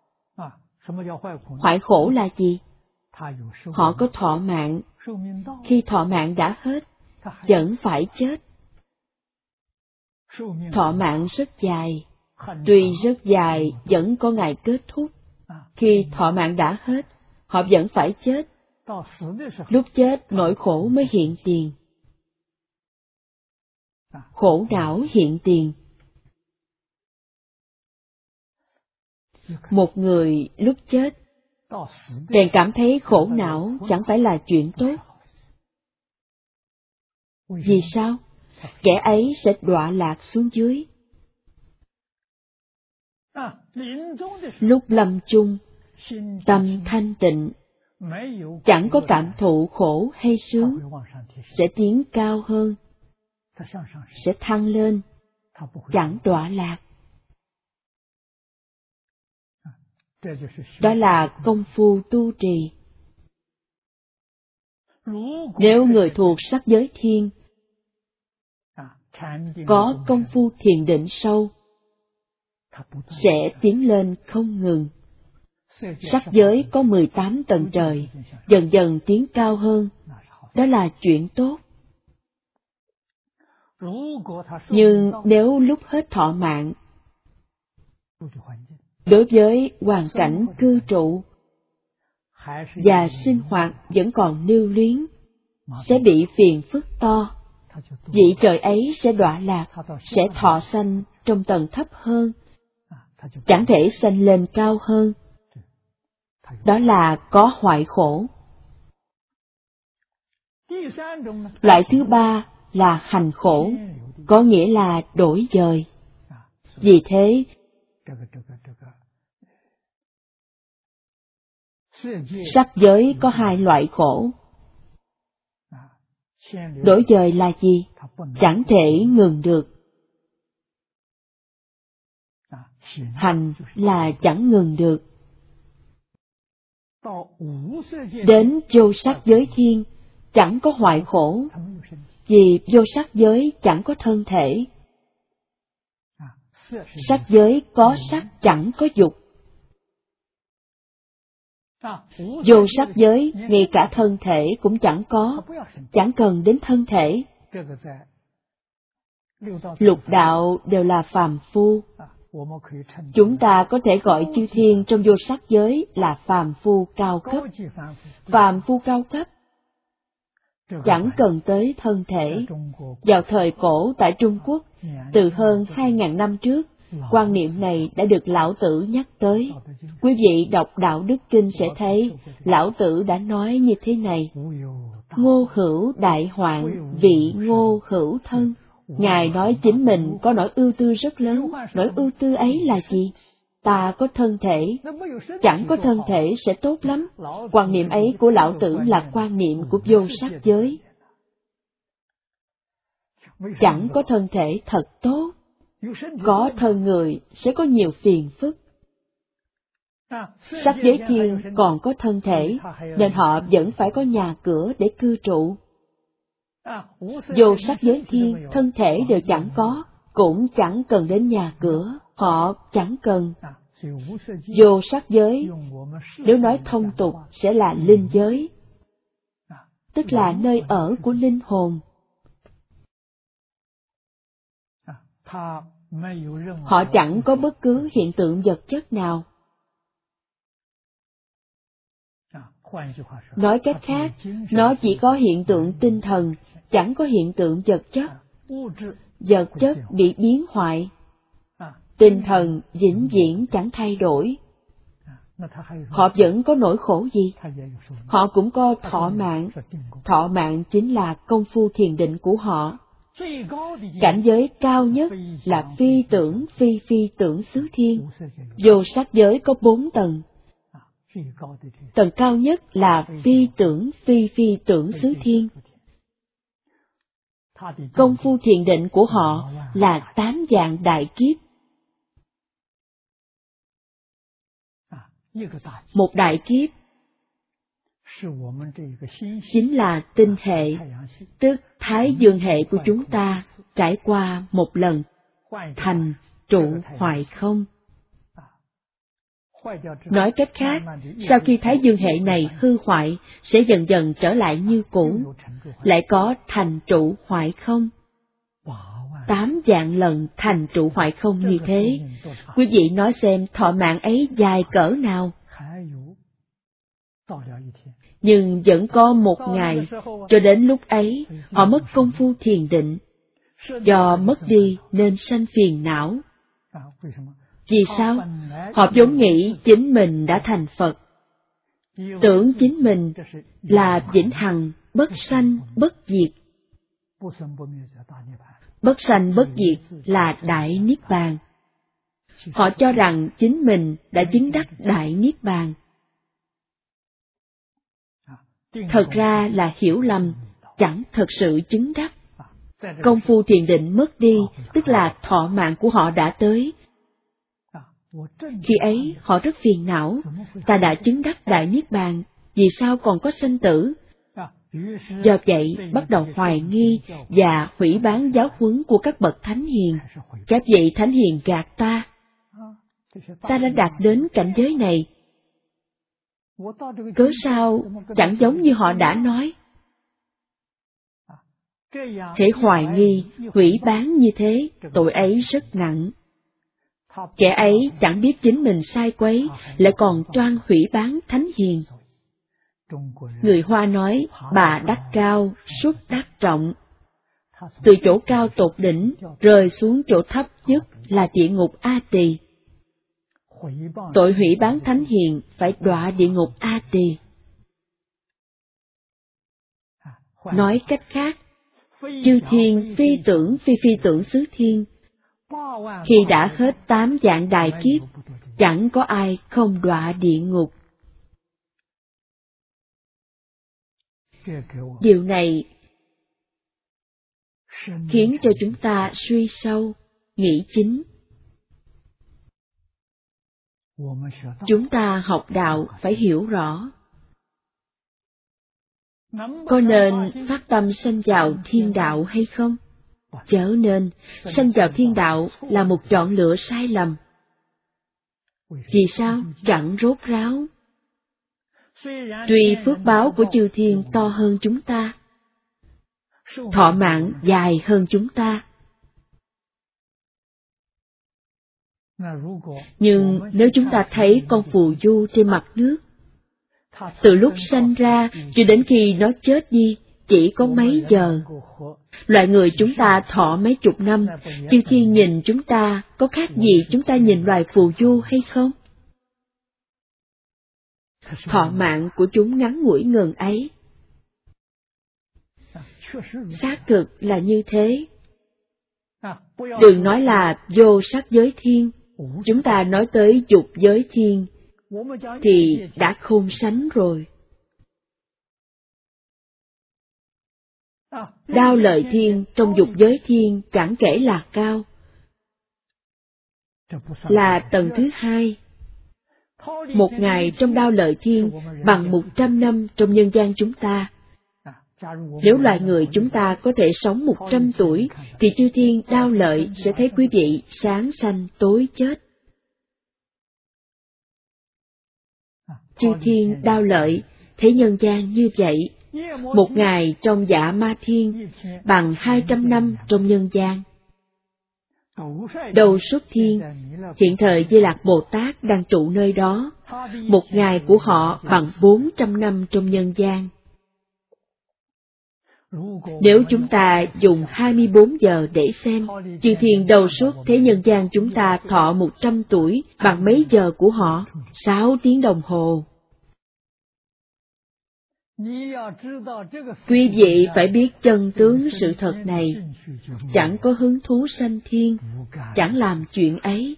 Hoại khổ là gì? Họ có thọ mạng, khi thọ mạng đã hết, vẫn phải chết. Thọ mạng rất dài, tuy rất dài vẫn có ngày kết thúc. Khi thọ mạng đã hết, họ vẫn phải chết. Lúc chết nỗi khổ mới hiện tiền. Khổ não hiện tiền. Một người lúc chết bèn cảm thấy khổ não chẳng phải là chuyện tốt. Vì sao? Kẻ ấy sẽ đọa lạc xuống dưới. Lúc lâm chung, tâm thanh tịnh, chẳng có cảm thụ khổ hay sướng, sẽ tiến cao hơn, sẽ thăng lên, chẳng đọa lạc. Đó là công phu tu trì. Nếu người thuộc sắc giới thiên có công phu thiền định sâu, sẽ tiến lên không ngừng. Sắc giới có mười tám tầng trời, dần dần tiến cao hơn, đó là chuyện tốt. Nhưng nếu lúc hết thọ mạng, đối với hoàn cảnh cư trụ và sinh hoạt vẫn còn lưu luyến, sẽ bị phiền phức to. Vị trời ấy sẽ đọa lạc, sẽ thọ sanh trong tầng thấp hơn, chẳng thể sanh lên cao hơn. Đó là có hoại khổ. Loại thứ ba là hành khổ, có nghĩa là đổi dời. Vì thế, sắc giới có hai loại khổ. Đổi dời là gì? Chẳng thể ngừng được. Hành là chẳng ngừng được. Đến vô sắc giới thiên, chẳng có hoại khổ, vì vô sắc giới chẳng có thân thể. Sắc giới có sắc chẳng có dục. Vô sắc giới, ngay cả thân thể cũng chẳng có, chẳng cần đến thân thể. Lục đạo đều là phàm phu. Chúng ta có thể gọi chư thiên trong vô sắc giới là phàm phu cao cấp. Phàm phu cao cấp chẳng cần tới thân thể. Vào thời cổ tại Trung Quốc, từ hơn hai ngàn năm trước, quan niệm này đã được Lão Tử nhắc tới. Quý vị đọc Đạo Đức Kinh sẽ thấy, Lão Tử đã nói như thế này: Ngô hữu đại hoạn, vị ngô hữu thân. Ngài nói chính mình có nỗi ưu tư rất lớn. Nỗi ưu tư ấy là gì? Ta có thân thể, chẳng có thân thể sẽ tốt lắm. Quan niệm ấy của Lão Tử là quan niệm của vô sắc giới. Chẳng có thân thể thật tốt. Có thân người sẽ có nhiều phiền phức. Sắc giới thiên còn có thân thể, nên họ vẫn phải có nhà cửa để cư trụ. Vô sắc giới thiên, thân thể đều chẳng có, cũng chẳng cần đến nhà cửa, họ chẳng cần. Vô sắc giới, nếu nói thông tục sẽ là linh giới, tức là nơi ở của linh hồn. Họ chẳng có bất cứ hiện tượng vật chất nào. Nói cách khác, nó chỉ có hiện tượng tinh thần, chẳng có hiện tượng vật chất. Vật chất bị biến hoại, tinh thần vĩnh viễn chẳng thay đổi. Họ vẫn có nỗi khổ gì? Họ cũng có thọ mạng. Thọ mạng chính là công phu thiền định của họ. Cảnh giới cao nhất là phi tưởng phi phi tưởng xứ thiên. Vô sắc giới có bốn tầng. Tầng cao nhất là phi tưởng phi phi tưởng xứ thiên. Công phu thiền định của họ là tám vạn đại kiếp. Một đại kiếp chính là tinh hệ, tức thái dương hệ của chúng ta trải qua một lần, thành trụ hoại không. Nói cách khác, sau khi thái dương hệ này hư hoại, sẽ dần dần trở lại như cũ, lại có thành trụ hoại không. Tám vạn lần thành trụ hoại không như thế, quý vị nói xem thọ mạng ấy dài cỡ nào. Nhưng vẫn có một ngày, cho đến lúc ấy, họ mất công phu thiền định. Do mất đi nên sanh phiền não. Vì sao? Họ vốn nghĩ chính mình đã thành Phật, tưởng chính mình là vĩnh hằng, bất sanh, bất diệt. Bất sanh bất diệt là Đại Niết Bàn. Họ cho rằng chính mình đã chứng đắc Đại Niết Bàn. Thật ra là hiểu lầm, chẳng thật sự chứng đắc. Công phu thiền định mất đi, tức là thọ mạng của họ đã tới. Khi ấy, họ rất phiền não, ta đã chứng đắc Đại Niết Bàn, vì sao còn có sanh tử? Do vậy, bắt đầu hoài nghi và hủy bán giáo huấn của các bậc thánh hiền. Các vị thánh hiền gạt ta. Ta đã đạt đến cảnh giới này, cớ sao chẳng giống như họ đã nói? Thể hoài nghi, hủy bán như thế, tội ấy rất nặng. Kẻ ấy chẳng biết chính mình sai quấy, lại còn toan hủy bán thánh hiền. Người Hoa nói, bà đắc cao, xuất đắc trọng. Từ chỗ cao tột đỉnh, rơi xuống chỗ thấp nhất là địa ngục A Tỳ. Tội hủy bán thánh hiền phải đọa địa ngục A Tỳ. Nói cách khác, chư thiên phi tưởng phi phi tưởng xứ thiên, khi đã hết tám vạn đại kiếp, chẳng có ai không đọa địa ngục. Điều này khiến cho chúng ta suy sâu, nghĩ chính. Chúng ta học đạo phải hiểu rõ. Có nên phát tâm sanh vào thiên đạo hay không? Chớ nên, sanh vào thiên đạo là một chọn lựa sai lầm. Vì sao? Chẳng rốt ráo. Tuy phước báo của chư thiên to hơn chúng ta, thọ mạng dài hơn chúng ta, nhưng nếu chúng ta thấy con phù du trên mặt nước, từ lúc sanh ra cho đến khi nó chết đi, chỉ có mấy giờ. Loại người chúng ta thọ mấy chục năm, chư thiên nhìn chúng ta có khác gì chúng ta nhìn loài phù du hay không? Thọ mạng của chúng ngắn ngủi ngần ấy. Xác thực là như thế. Đừng nói là vô sắc giới thiên, chúng ta nói tới dục giới thiên, thì đã khôn sánh rồi. Đao lợi thiên trong dục giới thiên chẳng kể là cao, là tầng thứ hai. Một ngày trong đao lợi thiên bằng một trăm năm trong nhân gian chúng ta. Nếu loài người chúng ta có thể sống một trăm tuổi, thì chư thiên đao lợi sẽ thấy quý vị sáng sanh tối chết. chư thiên đao lợi, thế nhân gian như vậy. Một ngày trong dạ ma thiên bằng hai trăm năm trong nhân gian. Đầu xuất thiên, hiện thời Di Lạc Bồ Tát đang trụ nơi đó, một ngày của họ bằng bốn trăm năm trong nhân gian. Nếu chúng ta dùng hai mươi bốn giờ để xem, chư thiên đầu xuất thế nhân gian chúng ta thọ một trăm tuổi bằng mấy giờ của họ? Sáu tiếng đồng hồ. Quý vị phải biết chân tướng sự thật này, chẳng có hứng thú sanh thiên, chẳng làm chuyện ấy.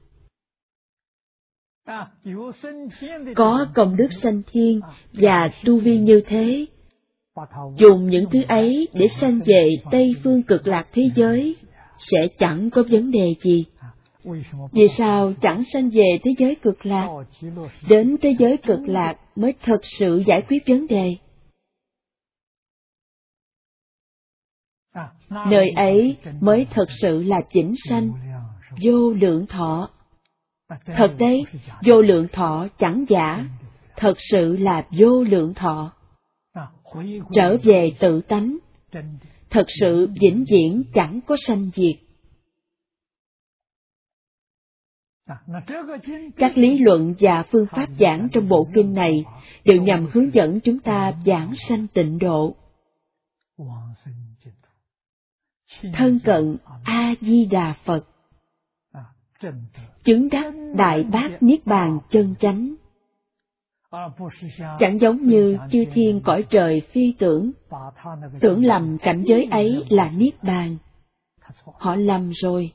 Có công đức sanh thiên và tu vi như thế, dùng những thứ ấy để sanh về Tây Phương Cực Lạc thế giới, sẽ chẳng có vấn đề gì. Vì sao chẳng sanh về thế giới Cực Lạc? Đến thế giới Cực Lạc mới thật sự giải quyết vấn đề. Nơi ấy mới thật sự là vĩnh sanh, vô lượng thọ. Thật đấy, vô lượng thọ chẳng giả, thật sự là vô lượng thọ. Trở về tự tánh, thật sự vĩnh viễn chẳng có sanh diệt. Các lý luận và phương pháp giảng trong bộ kinh này đều nhằm hướng dẫn chúng ta giảng sanh tịnh độ, thân cận A-di-đà Phật, chứng đắc Đại Bát Niết Bàn chân chánh. Chẳng giống như chư thiên cõi trời phi tưởng, tưởng lầm cảnh giới ấy là Niết Bàn. Họ lầm rồi.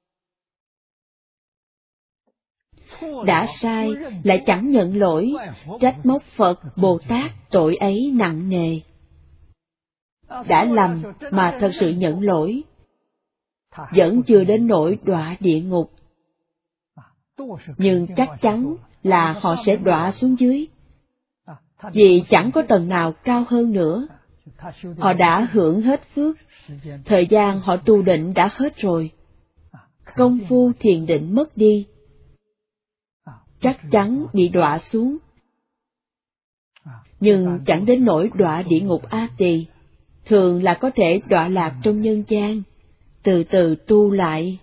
Đã sai lại chẳng nhận lỗi, trách móc Phật, Bồ Tát tội ấy nặng nề. Đã lầm mà thật sự nhận lỗi, vẫn chưa đến nỗi đọa địa ngục. Nhưng chắc chắn là họ sẽ đọa xuống dưới, vì chẳng có tầng nào cao hơn nữa. Họ đã hưởng hết phước, thời gian họ tu định đã hết rồi, công phu thiền định mất đi, chắc chắn bị đọa xuống. Nhưng chẳng đến nỗi đọa địa ngục A Tỳ, thường là có thể đọa lạc trong nhân gian, từ từ tu lại.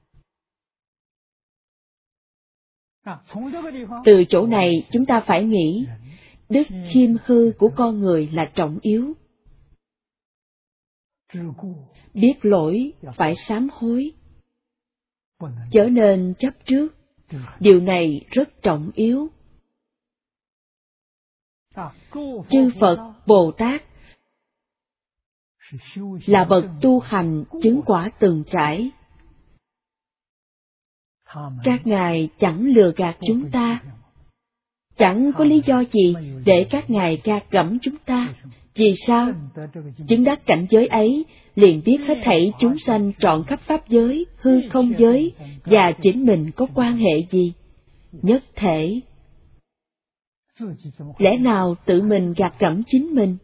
Từ chỗ này chúng ta phải nghĩ, đức khiêm hư của con người là trọng yếu. Biết lỗi phải sám hối, chớ nên chấp trước. Điều này rất trọng yếu. Chư Phật, Bồ Tát là bậc tu hành chứng quả từng trải. Các ngài chẳng lừa gạt chúng ta. Chẳng có lý do gì để các ngài gạt gẫm chúng ta. Vì sao? Chứng đắc cảnh giới ấy, liền biết hết thảy chúng sanh trọn khắp pháp giới, hư không giới, và chính mình có quan hệ gì? Nhất thể. Lẽ nào tự mình gạt gẫm chính mình?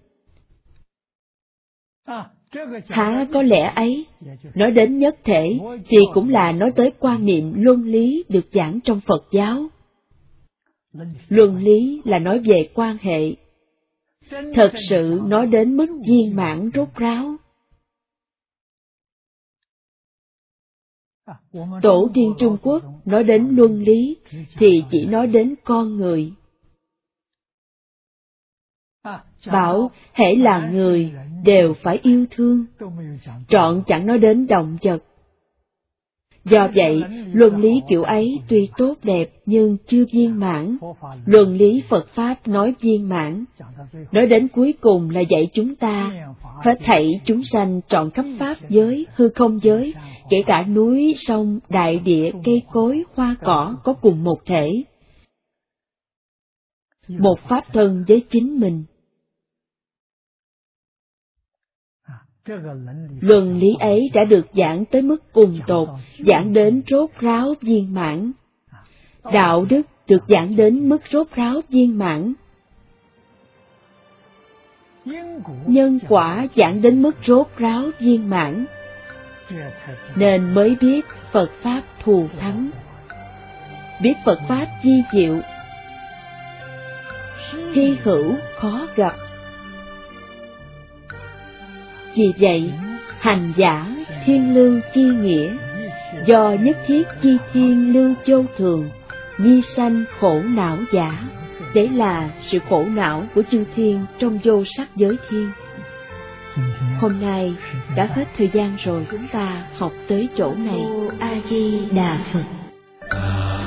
Há có lẽ ấy, nói đến nhất thể, thì cũng là nói tới quan niệm luân lý được giảng trong Phật giáo. Luân lý là nói về quan hệ, thật sự nói đến mức viên mãn rốt ráo. Tổ tiên Trung Quốc nói đến luân lý thì chỉ nói đến con người. Bảo hễ là người đều phải yêu thương, trọn chẳng nói đến động vật. Do vậy, luân lý kiểu ấy tuy tốt đẹp nhưng chưa viên mãn. Luân lý Phật Pháp nói viên mãn. Nói đến cuối cùng là dạy chúng ta, hết thảy chúng sanh trọn khắp pháp giới, hư không giới, kể cả núi, sông, đại địa, cây cối, hoa cỏ có cùng một thể. Một pháp thân với chính mình. Luân lý ấy đã được giảng tới mức cùng tột, giảng đến rốt ráo viên mãn. Đạo đức được giảng đến mức rốt ráo viên mãn. Nhân quả giảng đến mức rốt ráo viên mãn. Nên mới biết Phật Pháp thù thắng, biết Phật Pháp vi diệu. hy hữu khó gặp. Vì vậy, hành giả thiên lưu chi nghĩa, do nhất thiết chi thiên lưu châu thường, nhi sanh khổ não giả, để là sự khổ não của chư thiên trong vô sắc giới thiên. Hôm nay đã hết thời gian rồi, chúng ta học tới chỗ này. A Di Đà Phật.